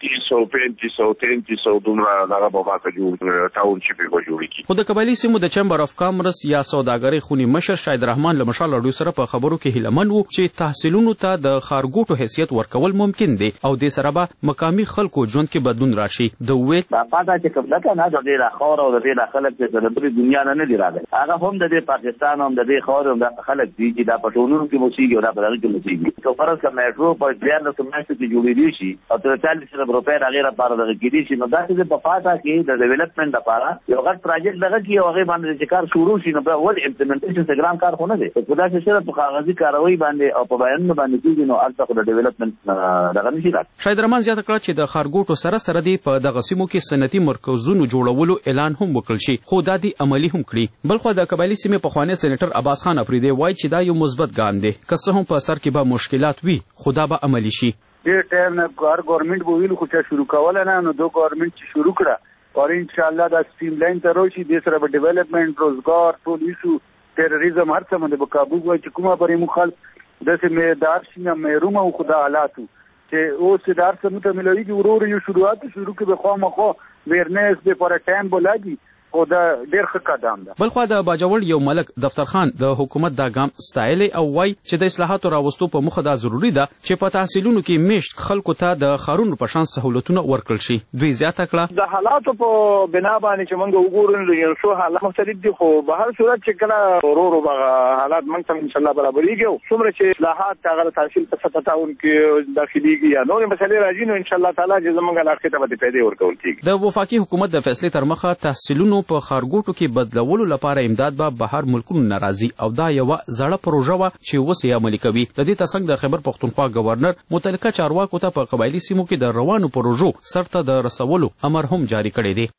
335 دومره دغه به ماته جوړ ټاون شي په جوړ کی خو د قبایلی سیمو د چمبر اف کامرس یا سوداګرۍ خونی مشر شاهد رحمان له مشال اډو سره په خبرو کې هیلمن وو چې تحصیلونو ته د ښارګوټو حیثیت ورکول ممکن دي او د سره به مقامی خلکو ژوند کې بدلون راشي د وې دا پاته چې قبلته نه د دې خور او د دې خلک چې د بری دنیا نه دی راغلي هغه هم د دې پاکستان هم د دې خور هم د خلک دي چې دا پټونونو کې موسیقي او دا بدل کې موسیقي تو فرض کړه میټرو په ځان له سماسته کې جوړې دي او تر 40 روپے هغه لپاره د کې دي نو دا چې په پاته کې د ډیولپمنٹ لپاره یو غټ پروجیکټ لګا کې هغه باندې چې کار شروع شي نو په ول امپلیمنټیشن څنګه کار خونه دي په دا چې سره په کاغذي کاروي باندې او په بیان باندې کېږي نو البته د ډیولپمنٹ دغه نشي راځي شاهد رحمان زیاته کړه چې د ښارګوټو سره دی په دغه سیمو کې صنعتي مرکزونو جوړولو اعلان هم وکړل شي خو دا دی عملی هم کړي بلخو د قبایلی سیمې پخوانی سېنیټر عباس خان افریدی وایي چې دا یو مثبت ګام دی که څه هم په سر کې به مشکلات وي خو دا به عملی شي ډېر ټایم نه ګورنمنت به ویلو خو چې شروع کول نه نو دو ګورنمنت چې شروع کړه او ان شاء الله دا سټریم لاین ته راشي د سره به ډیولپمنٹ روزګار ټول ایشو ټیرریزم هر څه باندې بقابو وای چې کومه پرې مخالف د سیمه شینه مېروم او خدا حالاتو چې اوس دار څه ته ملوي چې ورور یو شروعات شروع کې به خامخو ویرنس به پر ټایم بولاږي او دا ډېر ښه قدم ده بلخو د باجوړ یو ملک دفتر خان د حکومت دا ګام ستایلی او وای چې د اصلاحاتو راوستو په مخه دا ضروری ده چې په تحصیلونو کې میشت خلکو ته د خارونو په شان سہولتونه ورکړل شي دوی زیاته کړه د حالاتو په بنا باندې چې موږ وګورو یو څو حالات مختلف دي خو به هر صورت چې کله ورو به حالات موږ ته ان شاء الله برابرېږي او څومره چې اصلاحات هغه تحصیل په ستاون کې داخليږي یا نور مسلې راځي نو ان شاء الله تعالی چې زموږ علاقه ته به پیدا ورکول کیږي د وفاقي حکومت د فیصلې تر مخه تحصیلونو په خارګوټو کې بدلولو لپاره امداد به بهر ملکونو ناراضي او دا یو زړه پروژه و چې وسې عملي کوي د دې ترڅنګ د خیبر پښتونخوا گورنر متعلقه چارواکو ته په قبایلی سیمو کې د روانو پروژو سرته د رسولو امر هم جاری کړی دی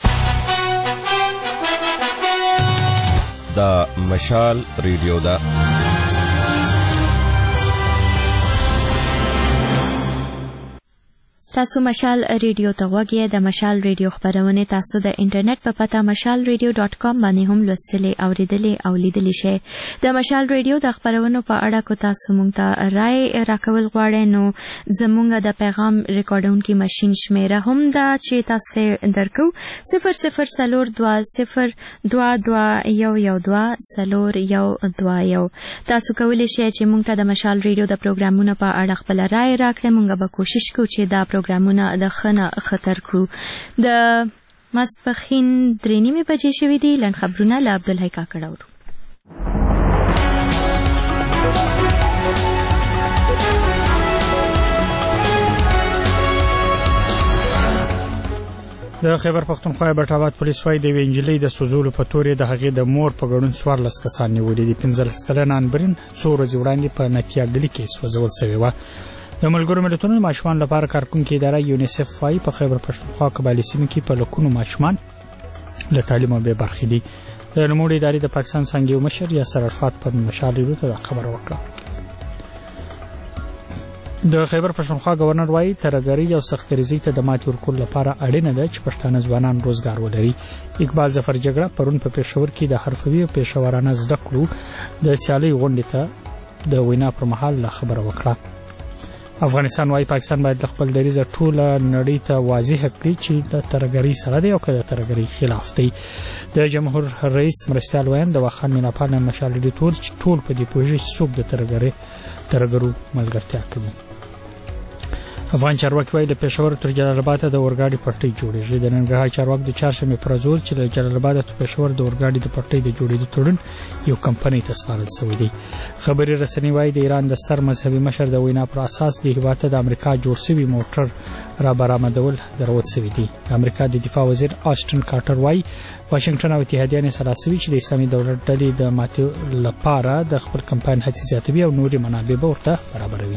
دا مشال ریډیو دا تاسو مشال ریډیو ته غوږی د مشال ریډیو خبرونه تاسو د انټرنیټ په پتا mashalradio.com باندې هم لوستلې اوریدلې او لیدلې شئ. د مشال ریډیو د خبرونو په اړه کو تاسو مونږ ته رائے راکول غواړئ نو زموږ د پیغام ریکارډونکو ماشين شمیره هم دا چې تاسو ته درکو 0042221112 تاسو کولی شئ چې مونږ ته د مشال ریډیو د پروګرامونو په اړه خپل رائے راکړئ. مونږ به کوشش کوو چې دا پروګرامونه د خنه خطر کړو. د ماسپخین 3:30 بجې شوې دي. لن خبرونه له عبدالحی کاکړ اورو. د خیبر پختونخوا بټاوات پولیس وايي د وینجلې د سوزولو په تورې د هغې د مور په ګډون 14 کسان نیولي دي. 15 کلنه انبرین څو ورځې وړاندې په نتیاګلي کې سوځول شوې وه. د ملګرو ملتونو ماشومان لپاره کارکونکې اداره یونیسف وايي په خیبر پښتونخوا قبایلي سیمو کې په لکونو ماشومان له تعلیم بې برخې دي. د نوموړي ادارې د پاکستان څنګه مشر یاسر عرفات په مشال ریډیو ته خبر وکړه. د خیبر پښتونخوا گورنر وايي ترګری او سختګریزي ته د ماتې ورکول لپاره اړینه ده چې پښتانه ځوانان روزګار ولري. اقبال ظفر جګړه پرون په پېښور کې د حرفوي او پېښورانه زده کړو د سیالي غونډې ته د وینا پر مهال خبر وکړه. افغانستان وايي پاکستان باید خپل دریزه ټوله نړۍ ته واضح کړي چې د ترګری سره دی او که د ترګری خلاف دی. د جمهور رئیس مرستیال ویان د واخان میناپال مشال ریډیو ټول په دې پوجي څوک د ترګرو ملګرتیا کوي. افغان چارواکي وايي د پېښور تر جلال آباد د اورګاډي پټلۍ جوړېږي. د ننګرهار چارواکي د چهارشنبې پر ورځ چې د جلال آباد ته پېښور د اورګاډي د پټلۍ د جوړېدو تړون یو کمپنۍ ته سپارل شوی دی. خبري رسنۍ وايي د ایران د سر مذهبي مشر د وینا پر اساس د هیواد ته د امریکا جوړ شوی موټر را برآمدول درول شوی دی. د امریکا د دفاع وزیر آسټن کارټر وايي واشنگټن او اتحادیه سره سوي چې د اسلامي دولت ډلې د ماتې لپاره د خپل کمپاین هڅې زیاتوي او نوري منابع به ورته برابروي.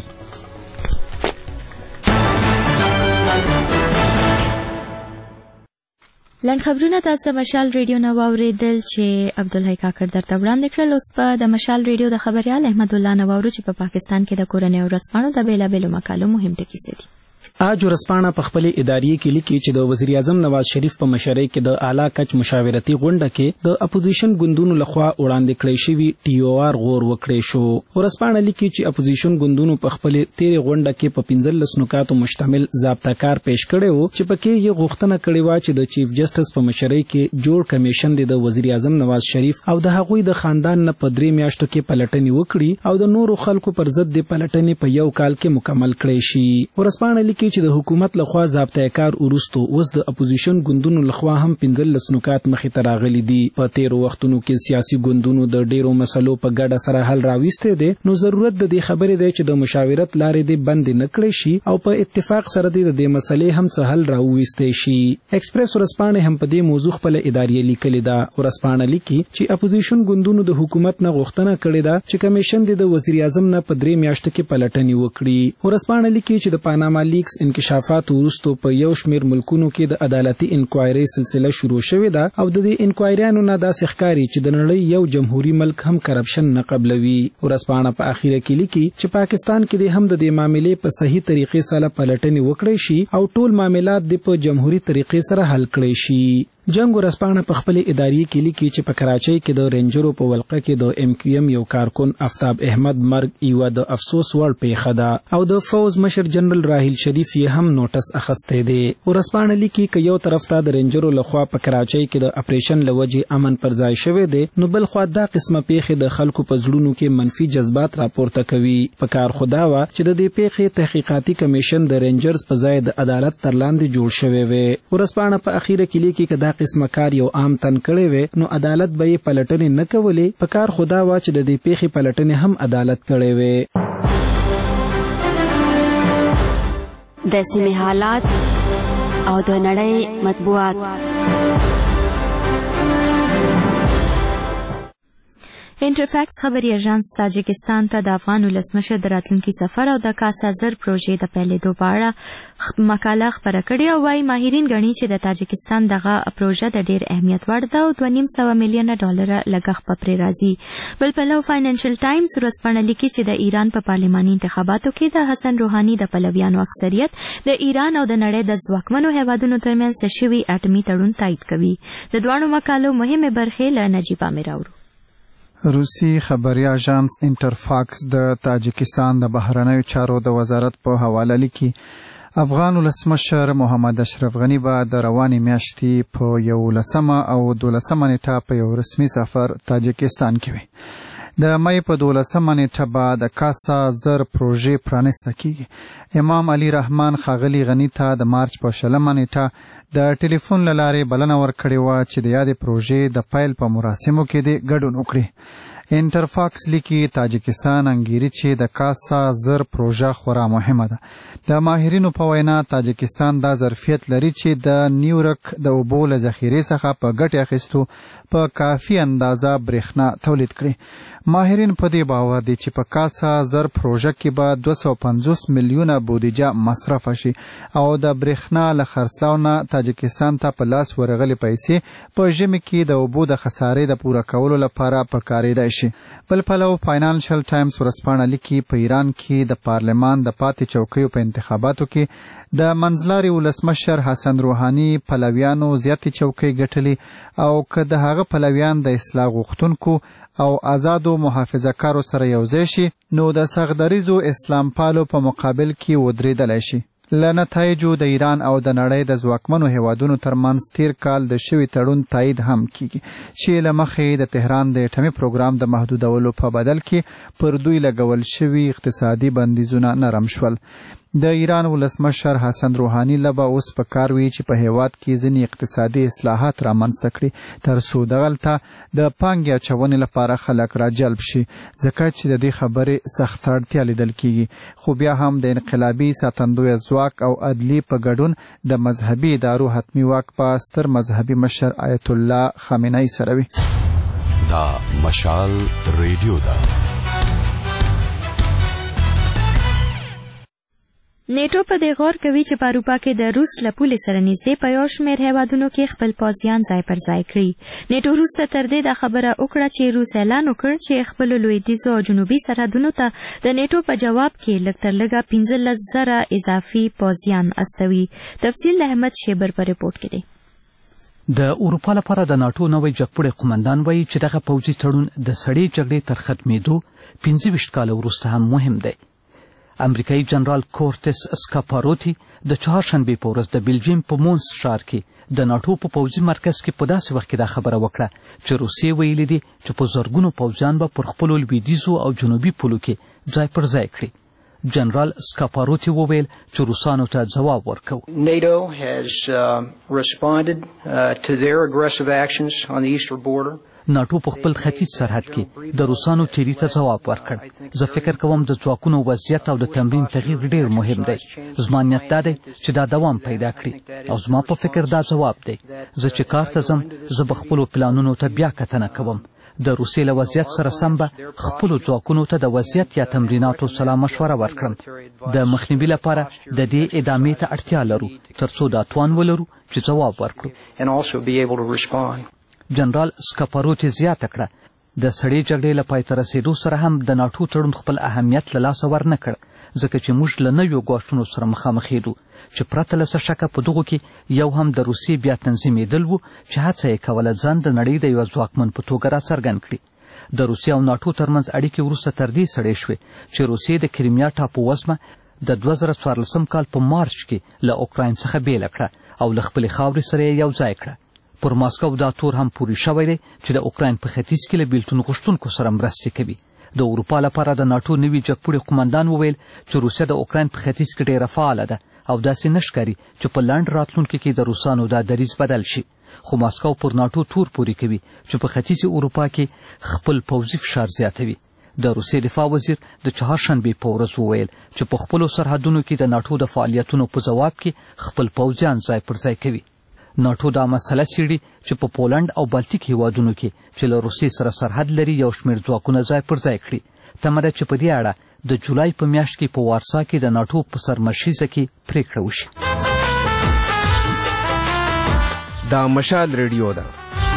لن خبرونه تاسو مشال ریډیو نو اوریدل چې عبدالحی کاکړ درته وړاندې کړل. اوس په د مشال ریډیو د خبريال احمد الله نوورو چې په پاکستان کې د کورنۍ ورځپاڼو د بیلابېلو مقالو مهم ټکي دي. آج ورځپاڼه په خپل ادارې کې لیکي چې د وزیر اعظم نواز شریف په مشرۍ کې د اعلی کچ مشاورتي غونډه کې د اپوزیشن ګوندونو لخوا وړاندې کړی شوی TOR غور وکړی شو. ورځپاڼه لیکي چې اپوزیشن ګوندونو په خپل تیرې غونډه کې په 15 نکاتو مشتمل ضابطه‌کار پیش کړی و چې پکې یې غوښتنه کړې و چې د چیف جسټس په مشرۍ کې جوړ کمیشن د وزیر اعظم نواز شریف او د هغوی د خاندان نه په 3 میاشتو کې پلټنې وکړي او د نورو خلکو پر ضد د پلټنې په یو کال کې مکمل کړي شي. ورځپاڼه لیکي چې د حکومت لخوا ضابطه کار ورستو اوس د اپوزیشن ګوندونو لخوا هم 15 نکات مخې ته راغلي دي. په تیرو وختونو کې سیاسي ګوندونو د ډیرو مسلو په ګډه سره حل راويسته دي. نو ضرورت د دې خبرې دی چې د مشاورت لارې دې بند نه کړي شي او په اتفاق سره د دې مسلې هم څه حل راويسته شي. ایکسپریس ورځپاڼه هم په دې موضوع خپل ادارې لیکلې ده. ورځپاڼه لیکي چې اپوزیشن ګوندونو د حکومت نه غوښتنه کړې ده چې کمیشن د وزیر اعظم نه په 3 میاشتو کې پلټنې وکړي. ورځپاڼه لیکي چې د پاناما لیکس انکشافات ورستو په یو شمیر ملکونو کې د عدالتي انکوایري سلسله شروع شوې ده او د دې انکوایریانو نه داسې ښکاري چې د نړۍ یو جمهوریت ملک هم کرپشن نه قبلوي. ورځپاڼه په اخیره کې لیکي چې پاکستان کې هم د دې معاملې په صحیح طریقې سره پلټنې وکړي شي او ټول معاملات د په جمهوریت طریقې سره حل کړي شي. جنگ ورځپاڼه په خپل ادارې کې لیکي چې په کراچۍ کې د رینجرو په ولقه کې د MQM یو کارکون آفتاب احمد مرګ یو د افسوس وړ پیښه ده او د فوز مشر جنرال راحیل شریف یې هم نوټس اخیستی دی. ورځپاڼه لیکي چې یو طرف ته د رینجرو لخوا په کراچۍ کې د اپریشن لوجې امن پر ځای شوی دی نو بل خوا دا قسمه پیښه د خلکو په زړونو کې منفي جذبات راپورته کوي. په کار خدا وا چې د دې پیښې تحقیقاتي کمیشن د رینجرز په ځای د عدالت تر لاندې جوړ شوی وي. ورځپاڼه په اخیره کې لیکي چې قسمه کار یو عام تن کړي وي نو عدالت به یې پلټنې نه کولې. په کار خدا وا چې د دې پیښې پلټنې هم عدالت کړي وي. د سیمې حالات او د نړۍ مطبوعات. انټرفیکس خبري اژانس تاجکستان ته د افغان ولسمشر د راتلونکي سفر او د کاسا زر پروژې د پیلېدو په اړه مقاله خپره کړې او وايي ماهرین ګڼي چې د تاجکستان دغه پروژه د ډېر اهمیت وړ ده او $2.5 میلیونه لګښت به پرې راځي. بل پلو فاینانشل ټایمز ورځپاڼه لیکي چې د ایران په پارلماني انتخاباتو کې د حسن روحاني د پلویانو اکثریت د ایران او د نړۍ د ځواکمنو هیوادونو ترمنځ د شوي اټومي تړون تایید کوي. د دواړو مقالو مهمه برخې له نجیب عامر اورو. روسي خبري اژانس انټرفاکس د تاجکستان د بهرنیو چارو د وزارت په حواله لیکي افغان ولسمشر محمد اشرف غنی به د روانې میاشتې په 11 او 12 نیټه په یو رسمي سفر تاجکستان کې وي. د مې په 12 نیټه به د کاسا زر پروژې پرانیسته کیږي. امام علي رحمان ښاغلي غنی ته د مارچ په 20 نیټه د ټلیفون له لارې بلنه ورکړې وه چې د یادې پروژې د پیل په مراسمو کې دې ګډون وکړي. انټرفاکس لیکي تاجکستان انګیري چې د کاسا زر پروژه خورا مهمه ده. د ماهرینو په وینا تاجکستان دا ظرفیت لري چې د نیورک د اوبو له ذخیرې څخه په ګټې اخیستو په کافي اندازه برېښنا تولید کړي. ماهرین په دې باور دي چې په کاسا زر پروژه کې به 250 میلیونه بودیجه مصرف شي او د برېښنا له خرڅلاو نه تاجکستان ته په لاس ورغلې پیسې په ژمي کې د اوبو د خسارې د پوره کولو لپاره پکارېدای شي. بل پلو فاینانشل ټایمز ورځپاڼه لیکي په ایران کې د پارلمان د پاتې چوکیو په انتخاباتو کې د منځلاري ولسمشر حسن روحاني پلویانو زیاتې چوکۍ ګټلې او که د هغه پلویان د اصلاح غوښتونکو او آزادو محافظه کارو سره یوځای شي نو د سغدریزو اسلام پالو په مقابل کې ودرېدلی شي. له نتایجو د ایران او د نړۍ د ځواکمنو هیوادونو ترمنځ تیر کال د شوي تړون تایید هم کیږي چې له مخې د تهران د اټومي پروګرام د محدودولو په بدل کې پر دوی لګول شوي اقتصادي بندیزونه نرم شول. د ایران ولسمشر حسن روحاني لبه اوس په کار وی چې په هیواد کې ځینې اقتصادي اصلاحات رامنځته کړي تر څو دغلته د پانګې اچونې لپاره خلک راجلب شي ځکه چې د دې خبرې سخت اړتیا لیدل کیږي. خو بیا هم د انقلابي ساتندوی ځواک او عدلي په ګډون د مذهبي ادارو حتمي واک په ستر مذهبي مشر آیت الله خامنه‌ای سره وي. دا مشال ریډیو ده. نیټو په دې غور کوي چې په اروپا کې د روس له پولې سره نږدې په یو شمېر هیوادونو کې خپل پوځیان ځای پر ځای کړي. نیټو وروسته تر دې دا خبره وکړه چې روس اعلان وکړ چې خپلو لویدیځو او جنوبي سرحدونو ته د نیټو په جواب کې لږ تر لږه 15,000 اضافي پوځیان استوي. تفصیل د احمد شیبر په ریپورت کې دی. د اروپا لپاره د ناټو نوی جګپوړی قومندان وایي چې دغه پوځي تړون د سړې جګړې تر ختمېدو 25 کاله وروسته هم مهم دی. امریکایي جنرال کورتس اسکاپاروتی د چهارشنبې په ورځ د بلجیم په مونس ښار کې د ناټو په پوځي مرکز کې په داسې وخت کې دا خبره وکړه چې روسیې ویلي دي چې په زرګونو پوځیان به پر خپلو لویدیځو او جنوبي پولو کې ځای پر ځای کړي. جنرال اسکاپاروتی وویل چې روسانو ته ځواب ورکوو. NATO has responded to their aggressive actions on the eastern border. ناټو په خپل ختیځ سرحد کې د روسانو تیری ته ځواب ورکړ. زه فکر کوم د ځواکونو وضعیت او د تمرین تغییر ډیر مهم دی. زما نیت دا دی چې دا دوام پیدا کړي او زما په فکر دا ځواب دی. زه چې کار ته ځم زه به خپلو پلانونو ته بیا کتنه کوم. د روسیې له وضعیت سره سم به خپلو ځواکونو ته د وضعیت یا تمریناتو سلا مشوره ورکړم. د مخنیوي لپاره د دې ادامې ته اړتیا لرو تر څو دا توان ولرو چې ځواب ورکړو. جنرال سکاپاروتی زیاته کړه د سړې جګړې له پای ته رسېدو سره هم د ناټو تړون خپل اهمیت له لاسه ورنه کړ ځکه چې موږ له نویو ګواښونو سره مخامخېدو چې پرته له څه شکه په دغو کې یو هم د روسیې بیا تنظیمېدل و چې هڅه یې کوله ځان د نړۍ د یوه ځواکمن په توګه راڅرګند کړي. د روسیې او ناټو ترمنځ اړیکې وروسته تر دې سړې شوې چې روسیې د کریمیا ټاپو وزمه د 2014 کال په مارچ کې له اوکراین څخه بیله کړه او له خپلې خاورې سره یې یو ځای کړه. پر ماسکو دا تور هم پوری شوی دی چې د اوکراین په ختیځ کې له بیلتون غوښتونکو سره مرستې کوي. د اروپا لپاره د ناټو نوي جګپوړي قومندان وویل چې روسیه د اوکراین په ختیځ کې ډېره فعاله ده او داسې نه ښکاري چې په لنډ راتلونکي کې د روسانو دا دریځ بدل شي. خو ماسکو پر ناټو تور پوري کوي چې په ختیځې اروپا کې خپل پوځي فشار زیاتوي. د روسیې دفاع وزیر د چهارشنبې په ورځ وویل چې په خپلو سرحدونو کې د ناټو د فعالیتونو په ځواب کې خپل پوځیان ځای پر ځای کوي. ناټو دا مسله څېړي چې په پولند او بالتیک هیوادونو کې چې له روسیې سره سرحد لري یو شمېر ځواکونه ځای پر ځای کړي. تمه ده چې په دې اړه د جولای په میاشت کې په وارسا کې د ناټو په سرمشریزه کې پریکړه وشي. دا مشال ریډیو ده.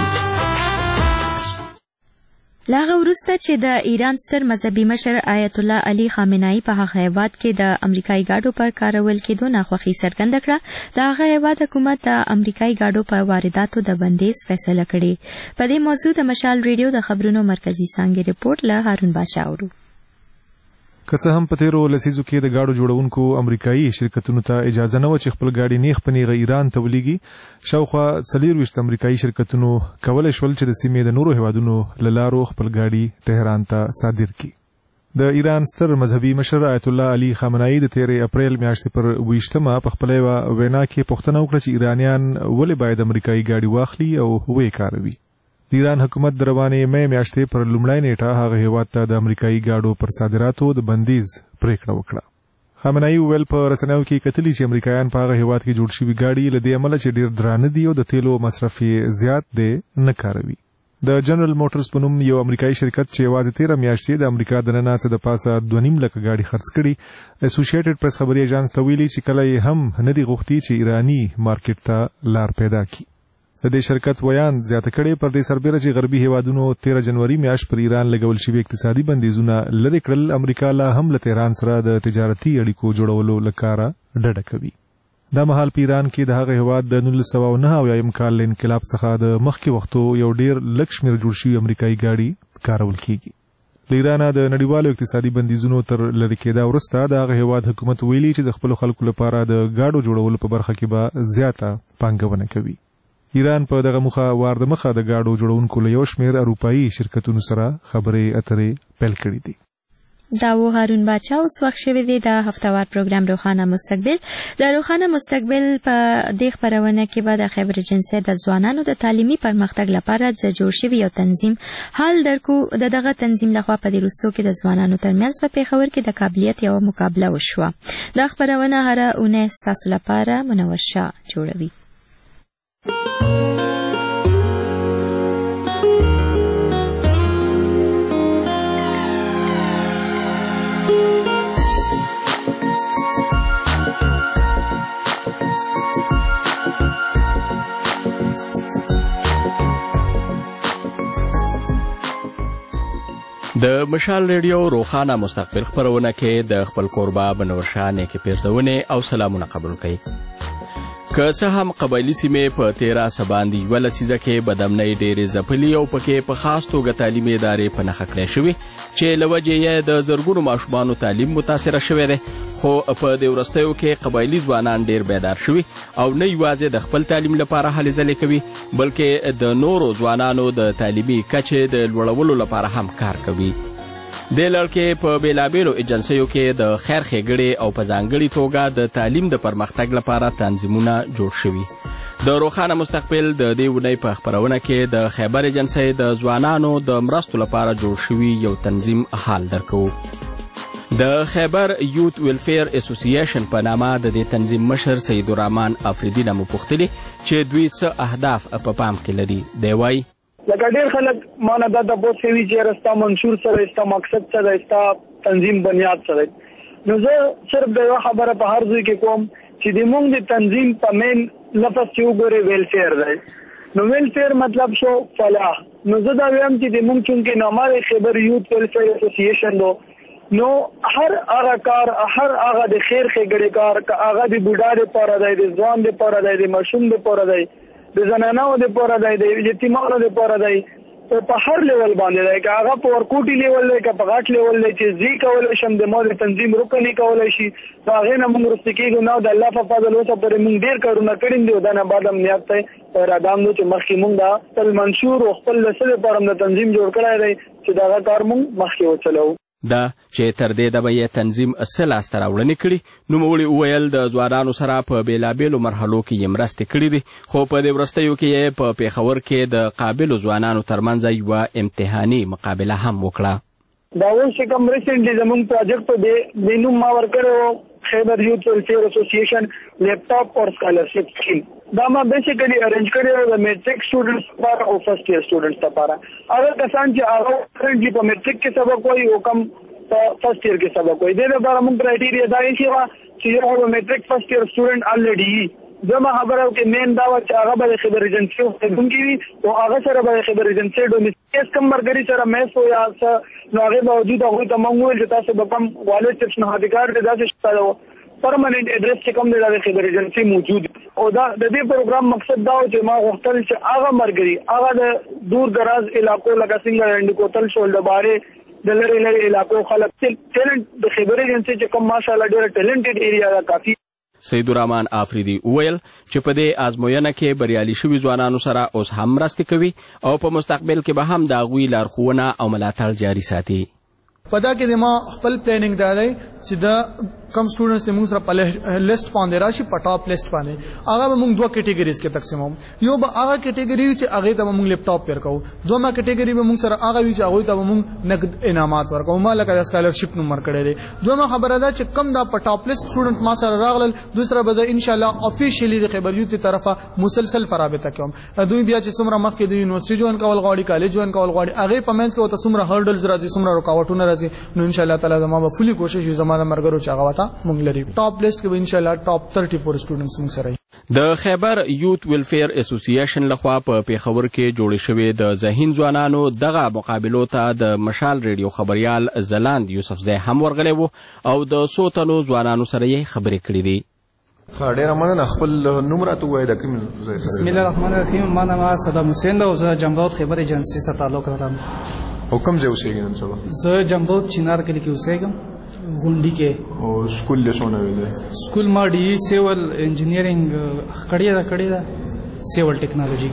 لاغه وروسته چې د ایران ستر مذهبي مشر آیت الله علي خامنه‌ای په هغه هیواد کې د امریکایي ګاډو پر کارول کېدو ناخوښي څرګنده کړه، د هغه هیواد حکومت د امریکایي ګاډو په وارداتو د بندیز فیصله کړې. په دې موضوع د مشال ریډیو د خبرونو مرکزی څانګې رپورټ له هارون بادشاه اورو. که څه هم په تیرو لسیزو کې د ګاډو جوړونکو امریکایي شرکتونو ته اجازه نه و چې خپل ګاډي نیغ په نیغه ایران ته ولیږي، شاوخوا 24 امریکایي شرکتونو کولی شول چې د سیمې د نورو هیوادونو له لارو خپل ګاډي تهران ته صادر کړي. د ایران ستر مذهبي مشر آیت الله علي خامنه‌ای د 13 اپریل میاشتې پر 20مه په خپله وینا کې پوښتنه وکړه چې ایرانیان ولې باید امریکایي ګاډي واخلي او ویې کاروي. د ایران حکومت د روانې مې میاشتې پر لومړۍ نیټه هغه هیواد ته د امریکایي ګاډو پر صادراتو د بندیز پریکړه وکړه. خامنه‌ای وویل په رسنیو کې کتلي چې امریکایان په هغه هیواد کې جوړ شوي ګاډي له دې امله چې ډېر درانه دي او د تیلو مصرف یې زیات دی نه کاروي. د جنرال موټرز په نوم یو امریکایي شرکت چې یوازې 13 میاشتې د امریکا دننه څه د پاسه 2.5 لکه ګاډي خرڅ کړي، اسوسییټډ پریس خبري ایجانس ته ویلي چې کله یې هم نه دي غوښتي چې ایراني مارکیټ ته لار پیدا کړي. د دې شرکت ویان زیاته کړي پر دې سربېره چې غربي هیوادونو 13 جنوري میاشت پر ایران لګول شوي اقتصادي بندیزونه لرې کړل، امریکا لا هم له تهران سره د تجارتي اړیکو جوړولو لپاره ډډه کوي. دا مهال په ایران کې د هغه هیواد د 1999 کال انقلاب څخه د مخکې وختو یو ډیر لږ شمېر جوړ شوي امریکایي ګاډي کارول کیږي. له ایرانه د نړیوالو اقتصادي بندیزونو تر لرې کېدا وروسته د هغه هیواد حکومت ویلي چې د خپلو خلکو لپاره د ګاډو جوړولو په برخه کې به زیاته پانګونه کوي. ایران په دغه مخه وار د مخه د ګاډو جوړونکو له یو شمېر اروپایي شرکتونو سره خبرې اترې پیل کړې دي. دا و هارون بادشاه. اوس وخت شوی دی د هفتوار پروګرام روښانه مستقبل. د روښانه مستقبل په دې خبرونه کې به د خیبر جنسیت د ځوانانو د تعلیمي پرمختګ لپاره جوړ شوی یو تنظیم حال درکو. دغه تنظیم لخوا په دې وروستو کې د ځوانانو ترمنځ په پیښور کې د قابلیت یو مقابله وشوه. دا خبرونه هره اونۍ ستاسو لپاره منور شاه جوړوي. د مشال ریډیو روښانه مستقبل خبرونه کې د خپل کوربه بنورشاه نیکې پیرزونې او سلامونه قبول کړئ. که څه هم قبایلي سیمې په 13 باندې یوه لسیزه کې بدامنۍ ډېرې ځپلي او پکې په خاص توګه تعلیمي ادارې په نښه کړی شوي چې له وجې یې د زرګونو ماشومانو تعلیم متاثره شوی دی، خو په دې وروستیو کې قبایلي ځوانان ډېر بیدار شوي او نه یوازې د خپل تعلیم لپاره هلې ځلې کوي، بلکې د نورو ځوانانو د تعلیمي کچې د لوړولو لپاره هم کار کوي. دې لړ کې په بېلابېلو ایجنسیو کې د خیر ښېګړې او په ځانګړې توګه د تعلیم د پرمختګ لپاره تنظیمونه جوړ شوي. د روښانه مستقبل د دې اونۍ په خپرونه کې د خیبر ایجنسۍ د ځوانانو د مرستو لپاره جوړ شوي یو تنظیم حال درکوو. د خیبر یوت ویلفیر اسوسییشن په نامه د دې تنظیم مشر سید الرحمن افریدي نه مو پوښتلي چې دوی څه اهداف په پام کې لري. دی وایي لکه ډېر خلک مانه دا د بوت کوي چې رستا منشور سره استا مقصد سره استا تنظیم بنیاد سره. نو زه صرف د یو خبره په هر ځای کې کوم چې د موږ د تنظیم په مین لفظ چې وګوري ویلفیر دی. نو ویلفیر مطلب شو فلاح. نو زه دا وایم چې د موږ چونکې نامه خیبر یوت ویلفیر اسوسییشن دو، نو هر هغه کار هر هغه د خیر ښېګړې کار که هغه د بوډا دپاره دی، د ځوان دپاره دی، د ماشوم دپاره دی، د زنانو دپاره دی، د یتیمانو دپاره دی، په هر لیول باندې دی، که هغه په ورکوټي لیول دی که په غټ لیول دی چې زی کولی شم د ما د تنظیم رکنې کولی شي، نو هغې نه موږ وروسته کېږو. نه د الله په فضل اوسه پورې موږ ډېر کارونه کړي دي او دا نه بعد هم نیت دی په اراده هم دی چې مخکې موږ دا خپل منشور او خپل د څه دپاره هم د تنظیم جوړ کړی دی چې د هغه کار موږ مخکې وچلوو. دا چې تر دې دمه یې تنظیم څه لاسته راوړنې کړي. نوموړي وویل د ځوانانو سره په بېلابېلو مرحلو کې یې مرستې کړي دي، خو په دې وروستیو کې یې په پېښور کې د قابلو ځوانانو ترمنځ یوه امتحاني مقابله هم وکړه. دا اوس چې کوم ریسنټلی زموږ پروجیکټ په دې نوم ما ورکړی و خیبر یوت ویلفیر اسوسییشن، لیپټاپ اور سکالرشپ سکیم دا ما بیسیکلی ارینج کړی د میټریک سټوډنټس لپاره او فرست ایئر سټوډنټس لپاره. هغه کسان چې هغه کرنټلی په میټریک کې سبق وایي او کم په فرست ایئر کې سبق وایي، د لپاره موږ کرایټیریا دا یې چې یو میټریک فرست ایئر سټوډنټ الریډي زما خبره او کې مین دا و چې هغه به خبر ایجنسی ورکوونکی وي او هغه سره به خبر ایجنسی ډومیسټیک کم مرګري سره مېس او یا نو هغه باوجود هغه ته موږ ویل چې تاسو به کم والد چپس نه ادګار دې داسې شته پرمننٹ ایڈریس چې کوم دی د خبر ایجنسی موجود او دا د دې پروګرام مقصد دا و چې ما غوښتل چې هغه مرګري هغه د دور دراز علاقو لکه څنګه هند کوتل شول د باره د لری علاقو خلک ټیلنټ د خبر ایجنسی چې کوم ماشاءالله ډېر ټیلنټډ ایریا دا کافي. سید الرحمن آفریدي وویل چې په دې آزموینه کې بریالي شوي ځوانانو سره اوس هم مرستې کوي او په مستقبل کې به هم د هغوی لارښوونه او ملاتړ جاري ساتي. په دا کې د ما خپل پلانینګ دا دی چې د کم سټوډنټس ته موږ سره په لیست باندې راشي په ټاپ لیست باندې هغه به موږ دوه کیټګریز کې تقسیموم. یو به هغه کیټګری چې هغه ته موږ لیپټاپ ورکو، دومره کیټګری به موږ سره هغه وی چې هغه ته موږ نقد انعامات ورکو، ما لکه سکالرشپ نمبر کړی دی. دومره خبره ده چې کم دا په ټاپ لیست سټوډنټ ما سره راغلل دوسره به ان شاء الله افیشلی د خبر یو ته طرفه مسلسل فرابطه کوم. دوی بیا چې څومره مخکې د یونیورسيټي جوین کول غواړي، کالج جوین کول غواړي، هغه په منځ کې وته څومره هرډلز راځي، څومره رکاوټونه راځي، نو ان شاء الله تعالی زما به فولي کوشش یو زمانه مرګرو چې هغه وته موږ لري ټاپ لیست کې ان شاء الله ټاپ 30 پور سټوډنټس موږ سره. د خیبر یوت ویلفیر اسوسییشن لخوا په پیښور کې جوړې شوې د ذهین ځوانانو دغه مقابلو ته د مشال ریډیو خبريال زلاند یوسفزی هم ورغلی و او د څو تنو ځوانانو سره یې خبرې کړې دي. ډېره مننه. خپل نوم راته ووایئ د کوم ځای سره؟ بسم الله الرحمن الرحیم. ما نام صدام حسین ده او زه جمرود خیبر ایجنسی سره تعلق لرم. او کوم ځای اوسېږئ نن سبا؟ زه جمرود چینار کلي کې اوسېږم غونډي کې. او سکول له څونه ویل؟ سکول ما ډي سیول انجینیرینګ کړی ده سیول ټیکنالوژي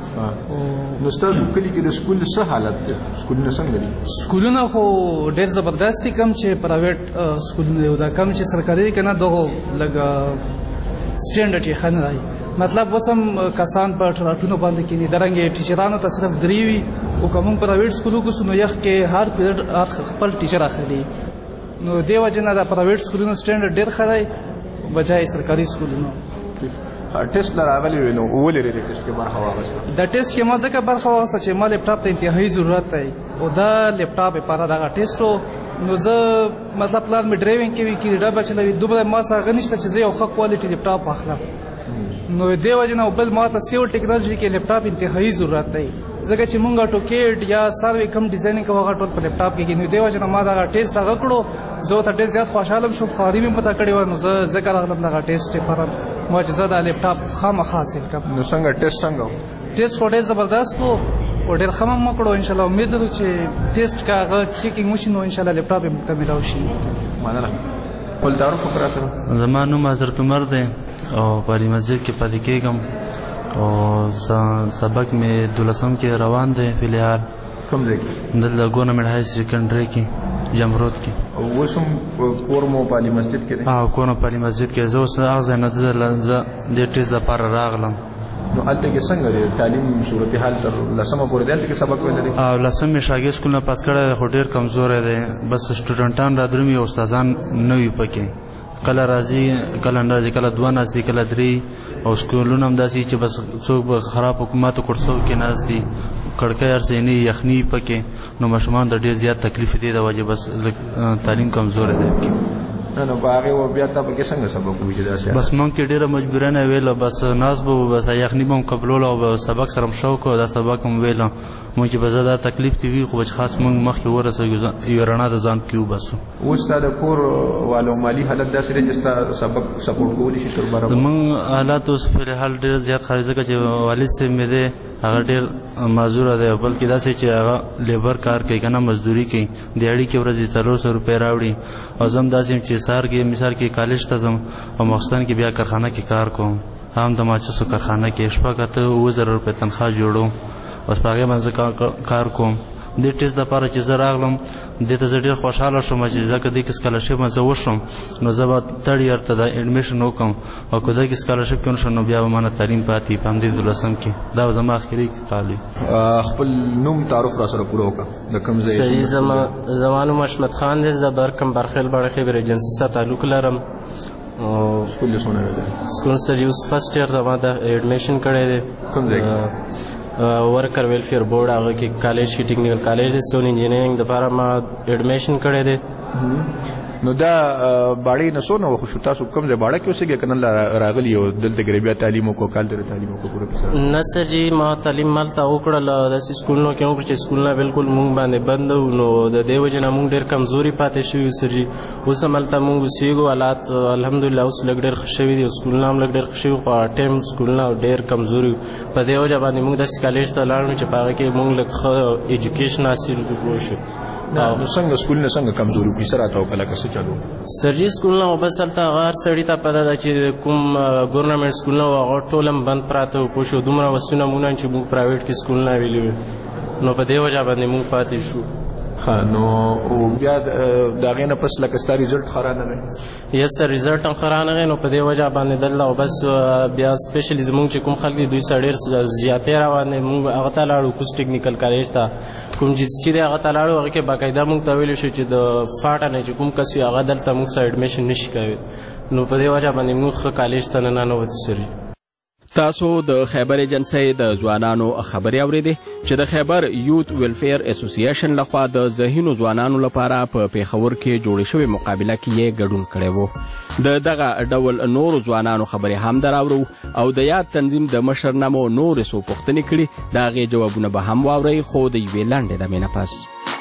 کې. نو ستاسو کلي کې د سکول څه حالت دی؟ سکولونه څنګه دي؟ سکولونه خو ډېر زبردست دي، کم چې پرایویټ سکولونه دي، دا کم چې سرکاري دي که نه دغه لږ سټینډرډ یې ښه نه دی. مطلب اوس هم کسان په ټراټونو باندې کښېني، درنګې ټیچرانو ته صرف 3 وي او که موږ پرایویټ سکول وکړو نو یخ کې هر پیریډ خپل ټیچر اخلي، نو دې وجې نه د پرایویټ سکولونو سټینډرډ ډېر ښه دی بجای سرکاري سکولونو. ټیسټ راغلی وي نو ولې د ټیسټ کې برخه واخیسته؟ د ټیسټ کې ما ځکه برخه واخیسته چې ما لیپټاپ ته انتهایی ضرورت دی او دا لیپټاپ لپاره دغه ټیسټ و. نو زه مطلب پلان مې ډرایوینګ کوي کې ډبه چلوي، دومره ما سره هغه نشته چې زه یو ښه کوالټي لیپټاپ واخلم. نو دې وجې نه بل ما ته سیول ټیکنالوژي کې لیپټاپ انتهایی ضرورت دی ځکه چې مونږ ټوکیټ یا سروې کم ډیزاینینګ کوو هغه ټول په لیپټاپ کې نو دې وجې نه ما دغه ټیسټ هغه کړو. زه ته ډېر زیات خوشحاله شوم، خواري مې پته کړې وه، نو زه ځکه راغلم دغه ټیسټ لپاره ما چې زه دا لیپټاپ خامخا حاصل کړم. نو څنګه ټیسټ څنګه و؟ ټیسټ خو ډېر زبردست و او ډېر ښه مو کړو. انشاءالله امید لرو چې ټیسټ که هغه چیکینګ وشي نو انشاءالله لیپټاپ یې موږ ته میلاو شي. مننه. خپل تعارف وکړه سره. زما نوم حضرت عمر دی او په علی مسجد کې پاتې کېږم او سبق مې 12 کې روان دی فلحال. کوم ځای کې؟ دلته ګورنمنټ های سیکنډري کې جمرود کې. او اوس هم کور مو په علی مسجد کې دی؟ کور مو په علی مسجد کې. زه اوس هغه ځای نه زه دې ټیسټ لپاره راغلم. نو هلته کې څنګه دی تعلیم صورتحال تر 10مه پورې دی؟ هلته کې سبق ویلی دی؟ 10 مې شاګرد سکول نه پاس کړی خو ډېر کمزوری دی، بس سټوډنټان را درومي او استادان نه وي پکې، کله راځي کله نه راځي، کله 2 ناست دي کله 3 او سکولونه هم داسې چې بس څوک به خراب حکومتو کورسو کې ناست دي، کړکۍ هر څه نه یخني پکې، نو ماشومان ته ډېر زیات تکلیف دی د وجې بس تعلیم کمزوری دی. نو په هغې بیا تا پکې څنګه سبق ووایي داسې؟ بس موږ کې ډېره مجبورانه ویله، بس ناست به بس یخني به هم قبلوله او به سبق سره هم شوق او دا سبق هم ویله موږ چې به زه دا تکلیف دې وي خو چې خاص موږ مخکې ورسېږو یوه رڼا د ځان کې وباسو. اوس ستا د کور والو مالي حالت داسې دی چې ستا سبق سپورټ کولی شي تر برابر؟ زموږ حالات اوس فلحال ډېر زیات خراب ځکه چې والد صاحب مې دی هغه ډېر معذوره دی، بلکې داسې چې هغه لیبر کار کوي که نه مزدوري کوي، دیاړي کې ورځې 400 روپۍ راوړي او زه هم داسې یم چې سهار کې مثال کې کالج ته ځم او ماخوستن کې بیا کارخانه کې کار کوم، هم د ماچسو کارخانه کې 7,000 روپۍ تنخواه جوړوم، بس په هغې باندې زه کار کوم. دې ټیسټ دپاره چې زه راغلم دې ته زه ډېر خوشحاله شوم چې ځکه دې کې سکالرشپ زه وشم نو زه به 3rd ایئر ته د ایډمیشن وکړم او که دې کې سکالرشپ کې ونشم نو بیا به مانه تعلیم پاتې په همدې 12 کې. دا به زما اخري کال وي. خپل نوم تعارف را سره پوره وکړه. د کوم ځای؟ صحیح. زما نوم حشمت خان دی، زه برکم برخیل بړخیبر ایجنسي سره تعلق لرم سکول څونه دی؟ سکول سر یوز فرست ایئر ته ما د ایډمیشن کړی دی. کوم ځای کې؟ ورکر ویلفیر بورډ هغه کې کالج کې ټیکنیکل کالج دی سیول انجینرینګ دپاره ما ایډمیشن کړی دی. نو دا باړې نه څونه وخت شو تاسو کوم ځای باړه کې اوسېږئ که نه راغلي او دلته کې بیا تعلیم وکړو کال ترې تعلیم وکړو پوره کیسه؟ نه سر جي ما تعلیم هلته وکړل داسې سکولونو کې وکړو چې سکولونه بالکل مونږ باندې بند وو نو د دې وجې نه مونږ ډېر کمزوري پاتې شوي یو سر جي. اوس هم هلته مونږ اوسېږو حالات الحمدلله اوس لږ ډېر ښه شوي دي او سکولونه هم لږ ډېر ښه شوي خو ټایم سکولونه ډېر کمزوري وو. په دې وجه باندې مونږ داسې کالج ته لاړو چې په هغه کې مونږ لږ ښه ایجوکیشن حاصل کړو شو. نو څنګه سکولونه څنګه کمزوري وو کیسه راته وکړه لکه څه چلو؟ سر جي سکولونه خو بس هلته هغه هر سړي ته پته ده چې کوم ګورنمنټ سکولونه وو هغه ټول هم بند پراته وو پوه شو. دومره وسونه مونږ چې موږ پرایویټ کې سکولونه ویلي وو نو په دې وجه باندې مونږ پاتې شو. نو بیا د هغې نه پس لکه ستا ریزلټ ښه رانغی؟ یس سر ریزلټ هم ښه رانغی نو په دې وجه باندې دلته او بس بیا سپیشلي زمونږ چې کوم خلک دي دوی سره ډېر زیاتې روان دي. مونږ هغه ته لاړو کوز ټیکنیکل کالج ته کوم چې دی هغه ته لاړو هغې کې باقاعده مونږ ته ویلي شو چې د فاټه نه چې کوم کس وي هغه دلته مونږ سره ایډمیشن نشي کوي نو په دې وجه باندې مونږ ښه کالج ته ننوتو سر. تاسو د خیبر ایجنسی د ځوانانو خبرې اورېدې چې د خیبر یوت ویلفیر اسوسییشن لخوا د ذهینو ځوانانو لپاره په پیښور کې جوړې شوې مقابله کې یې ګډون کړی و. د دغه ډول نورو ځوانانو خبرې هم دراورو او د یاد تنظیم د مشر نه مو نورې څو پوښتنې کړي د هغې جوابونه به هم واورئ خو د یوې لنډې دمې نه پس.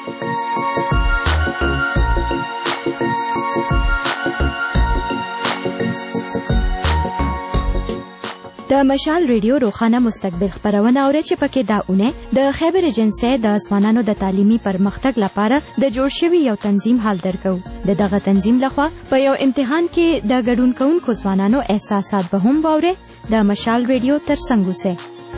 د مشال ریډیو روخانه مستقبل خبرونه اوري چې پکې دا اونه د خیبر ایجنسی د ځوانانو د تعلیمي پرمختګ لپاره د جوړ شوی یو تنظیم حال درکو. دغه تنظیم لخوا په یو امتحان کې د ګډون کوونکو ځوانانو احساسات به هم واوري. د مشال ریډیو ترڅنګ اوسه.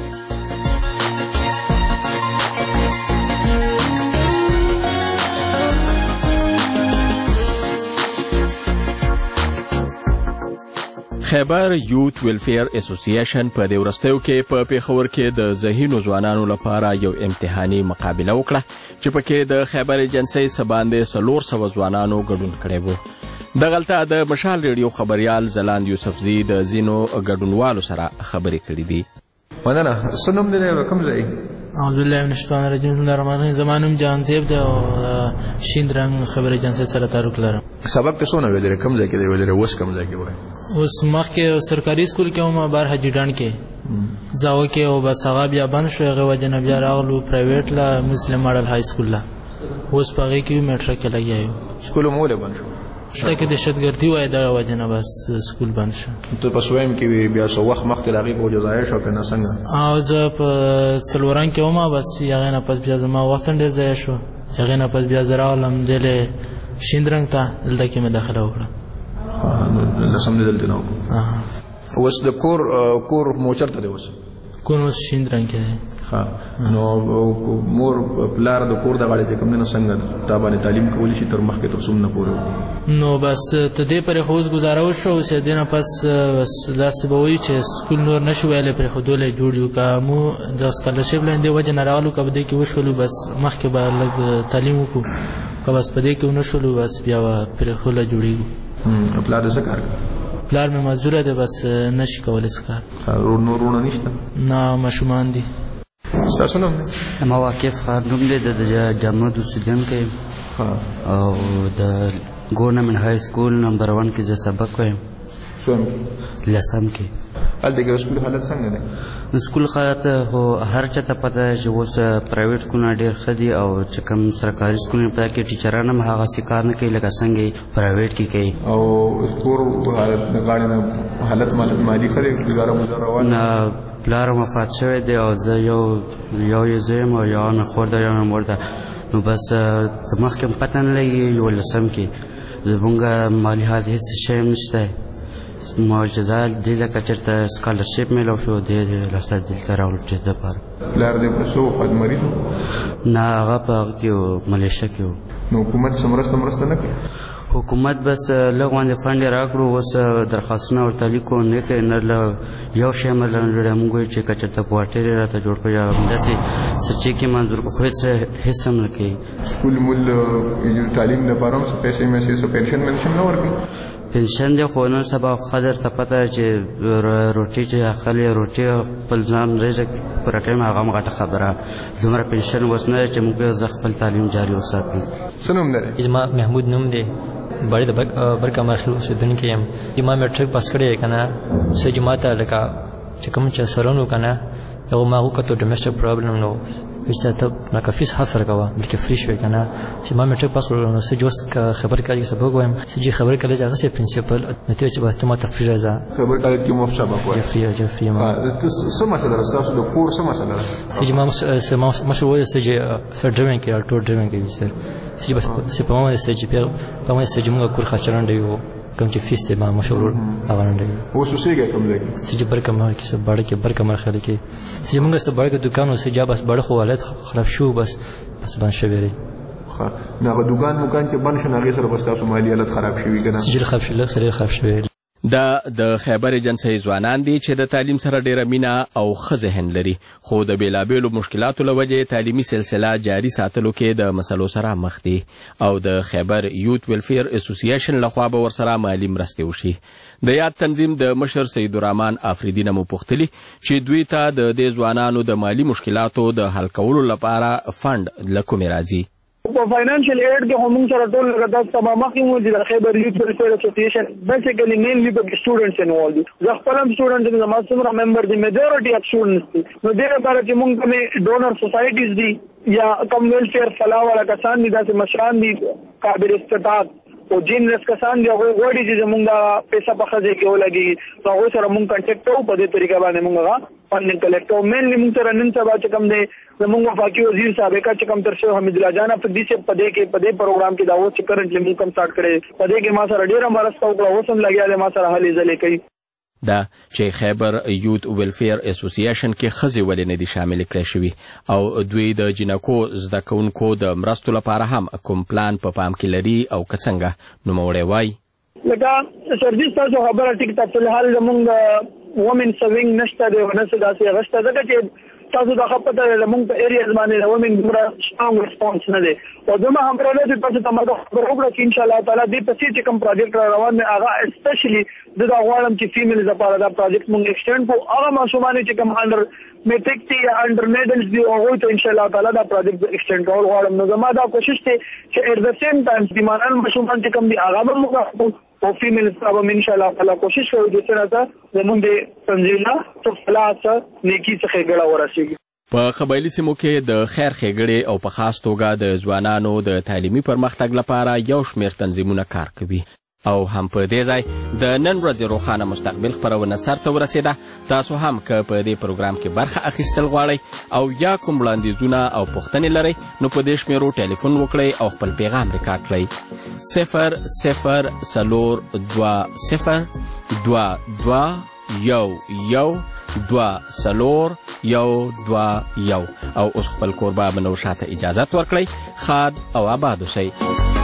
خیبر یوت ویلفیر اسوسییشن په دې وروستیو کې په پیښور کې د ذهینو ځوانانو لپاره یو امتحاني مقابله وکړه چې پکې د خیبر ایجنسی څخه باندې 400 ځوانانو ګډون کړی و. دغلته د مشال ریډیو خبریال زلاند یوسفزي د ځینو ګډونوالو سره خبرې کړې دي. مننه. څه نوم دی کوم ځای؟ اعوذ بالله من الشیطان الرجیم. بسم الله الرحمن الرحیم. زما نوم جهانزیب دی او شین رنګ خبر ایجنسی سره تعلق لرم. سبق ته څونه ویلې کوم ځای کې دی ویلې اوس کوم ځای کې وای؟ اوس مخکې سرکاري سکول کې وم بار حاجي ډنډ کې زاوه کې او بس هغه بیا بند شو هغه وجه نه بیا راغلو پرایویټ لا مسلم ماډل های سکول لا اوس په هغې کې میټرک کې لګیا یو. سکول مو ولې بند شو؟ شته کې دهشتګردي وای دغه وجه نه بس سکول بند شو. ته په سویم کې بیا څو وخت مخکې د هغې په وجه ضایع شو که نه څنګه؟ او زه په څلورنګ کې وم بس هغې نه پس بیا زما وخت هم ډېر ضایع شو. هغې نه پس بیا زه راغلم دلې شین رنګ ته دلته کې مې داخله وکړه. لسم دې دلته نه وکړو. اوس د کور مو چېرته دی اوس؟ کور اوس شین رنګ کې دی. نو مور پلار د کور د غاړې چې کوم نه څنګه تا باندې تعلیم کولی شي تر مخکې تر څومره پورې؟ نو بس ته دې پرې خو اوس ګزاره وشوه اوس یې دې نه پس داسې به وایي چې سکول نور نه شو ویلی پرېښودلی جوړ یو که مو د سکالرشپ لاندې وجې نه راغلو که په دې کې وشولو بس مخکې به لږ تعلیم وکړو که بس په دې کې ونه شولو بس بیا به پرېښودلی جوړېږو. پلار دې څه کار کوي؟ پلار مې مزدوره دی بس نشي کولی څه کار. نور وروڼه نشته؟ نه ماشومان دي. ستاسو نوم دی؟ ما واقف خانوم دی د جامد اوسېدونکی او د ګورنمنټ های سکول نمبر 1 کې زه سبق وایم. څوم؟ لسم کې. هلته کې د سکول حالت څنګه دی؟ د سکول حالت خو هر چا ته پته ده چې اوس پرایویټ سکولونه ډېر ښه دي او چې کوم سرکاري سکولونه په کې ټیچران هم هغسې کار نه کوي لکه څنګه یې پرایویټ کې کوي. او کور د غاړې نه حالت مالي ښه دی؟ ګزاره مزاره روان؟ نه پلار وفات شوی دی او زه یو یې زوی یم او یوه مې خور ده یوه مې مور ده. نو بس مخکې م پته نه لګي 11 کې زمونږ مالي حالت هېڅ شی هم نشته. معجزه دې لکه چېرته سکالرشپ میلاو شو دې لاسته دلته راغلو چې دپاره. پلار دې په څه وخت مریض و؟ نه هغه په هغه کې و ملیشه کې و. نو حکومت څه مرسته نه کوي؟ حکومت بس لږ غوندې فنډ یې راکړو اوس درخواستونه ورته لیکو نه کوي نه یو شی هم لري موږ وایو چې که چېرته کوارټر یې راته جوړ کړو یا همداسې څه چیک یې منظور کړو خو هېڅ هم نه کوي. سکول مول تعلیم لپاره هم څه پیسې میسې څه پنشن نه ورکوي؟ پنشن دی خو نن سبا خدر ته پته چې روټي چې اخلي روټي خپل ځان رزق پر ټیم هغه مغه خبره زموږ پنشن وسنه چې موږ خپل تعلیم جاری وساتو. سنوم لري اسما محمود نوم دی بڑے برکا مخلوق سدن کې يم ما میټریک پاس کړی کنه سجماته لکه چې کوم چې سرونو کنه یو ما وکړو ډومېسټک پرابلم نو چې ته لکه فیس حفر کوا بلکې فری شوی کنه چې ما میټریک پاس کړو نو سې جوس خبر کړی سبق وایم چې خبر کړی چې هغه سي پرنسپل ته چې به ته ما تفریح راځه خبر کړی چې مو سبق وایم فری ما سم مسله راستاسو د کور سم مسله چې ما مشوره چې سر ډرایوینګ کې اټو ډرایوینګ کې چې بس په ما په ما چې موږ کور خاطران دی کوم چې فیس ته ما مشهور هغه نه دی اوس وسیږي کوم ځای چې برکمر کې سب باړه کې برکمر خلک کې چې موږ سب باړه کې دکان اوسه جا بس باړه خو حالت خراب شو بس باندې شوی ها نه دکان مکان چې بند شنه غیر سره بس تاسو مالی حالت خراب شوی کنه چې خراب شوی سره خراب شوی د خیبر ایجنسی ځوانان دي چې د تعلیم سره ډیره مینه او ښه ذهن لري خو د بیلابیلو مشکلاتو له وجې تعلیمي سلسله جاري ساتلو کې د مسلو سره مخ دي او د خیبر یوت ویلفیر اسوسییشن لخوا به ورسره مالي مرستې وشي. د یاد تنظیم د مشر سید الرحمن افریدي نه مو پوښتلي چې دوی ته د دې ځوانانو د مالي مشکلاتو د حل کولو لپاره فند له کومې راځي. په فاینانشل ایډ کې هم سره ټول لګا تمام مخکې د خیبر یوت ویلفیر اسوسییشن بیسیکلی مینلی په سټوډنټس انوالو دي. زه خپل سټوډنټ د ماسوم ممبر دي میجورټي اف سټوډنټس دي. نو دغه لپاره چې موږ کومه ډونر سوسایټیز دي یا کم ویلفیر فلاح والا کسان دي داسې مشران دي قابل استطاعت او جنرس کسان دی هغه وړي چې موږ پیسې په خځه کې ولګي نو هغه سره موږ کانټیکټ کوو په دې طریقه باندې موږ فندینګ کلیکټ کوو. مینلی موږ سره نن سبا چې کوم دی زموږ وفاقي وزیر سابقہ چې کوم تر شو حمید الله جان په دې په دې پروګرام کې دا و چې کرنټلی موږ کوم سٹارټ کړي په دې کې ما سره ډیره مرسته وکړه اوس هم لګیا ما سره هلې ځلې کوي. دا چې خیبر یوت ویلفیر اسوسییشن کې ښځې ولې نه دي شامل کړای شوي او دوی د جنکو زده کوونکو د مرستو لپاره هم کوم پلان په پام کې لري او که څنګه نوموړی وایي لکه سرویس تاسو خبره ټیک ته فلحال زمونږ وومن سوینګ نشته دی ونه څه داسې غشته ځکه چې تاسو د خپته زمونږ په ایریاز باندې وومن ګمرا سټرونګ ریسپانس نه دی او دغه هم راځي چې تاسو تمام خبر وکړه چې ان شاء الله تعالی دې پسې چې کوم پروجیکټ روان دی هغه اسپیشلی د غواړم چې فیمیل لپاره دا پروجیکټ مونږ ایکسټند کو هغه ماشومان چې کوم انډر میټریک تی انډر میډلز دی هغه ته ان شاء الله تعالی دا پروجیکټ ایکسټند کول غواړم. نو زما دا کوشش دی چې ات د سیم ټایم د مانن ماشومان چې کوم دی هغه موږ او فیمیل سره ان شاء الله تعالی کوشش کوو چې څنګه زموږ د تنظیمنا څخه فلاس نیکی څخه ګړه ورسیږي. په قبایلی سیمو کې د خیر ښېګړې او په خاص توګه د ځوانانو د تعلیمي پرمختګ لپاره یو شمېر تنظیمونه کار کوي او هم په دې ځای د نن ورځې روښانه مستقبل خپرونه سرته ورسېده. تاسو هم که په دې پروګرام کې برخه اخیستل غواړئ او یا کوم وړاندیزونه او پوښتنې لرئ نو په دې شمېرو ټلیفون وکړئ او خپل پیغام ریکارډ کړئ 00202212 او اوس خپل کوربه بنو شاته اجازت ورکړئ. ښاد او آباد اوسئ.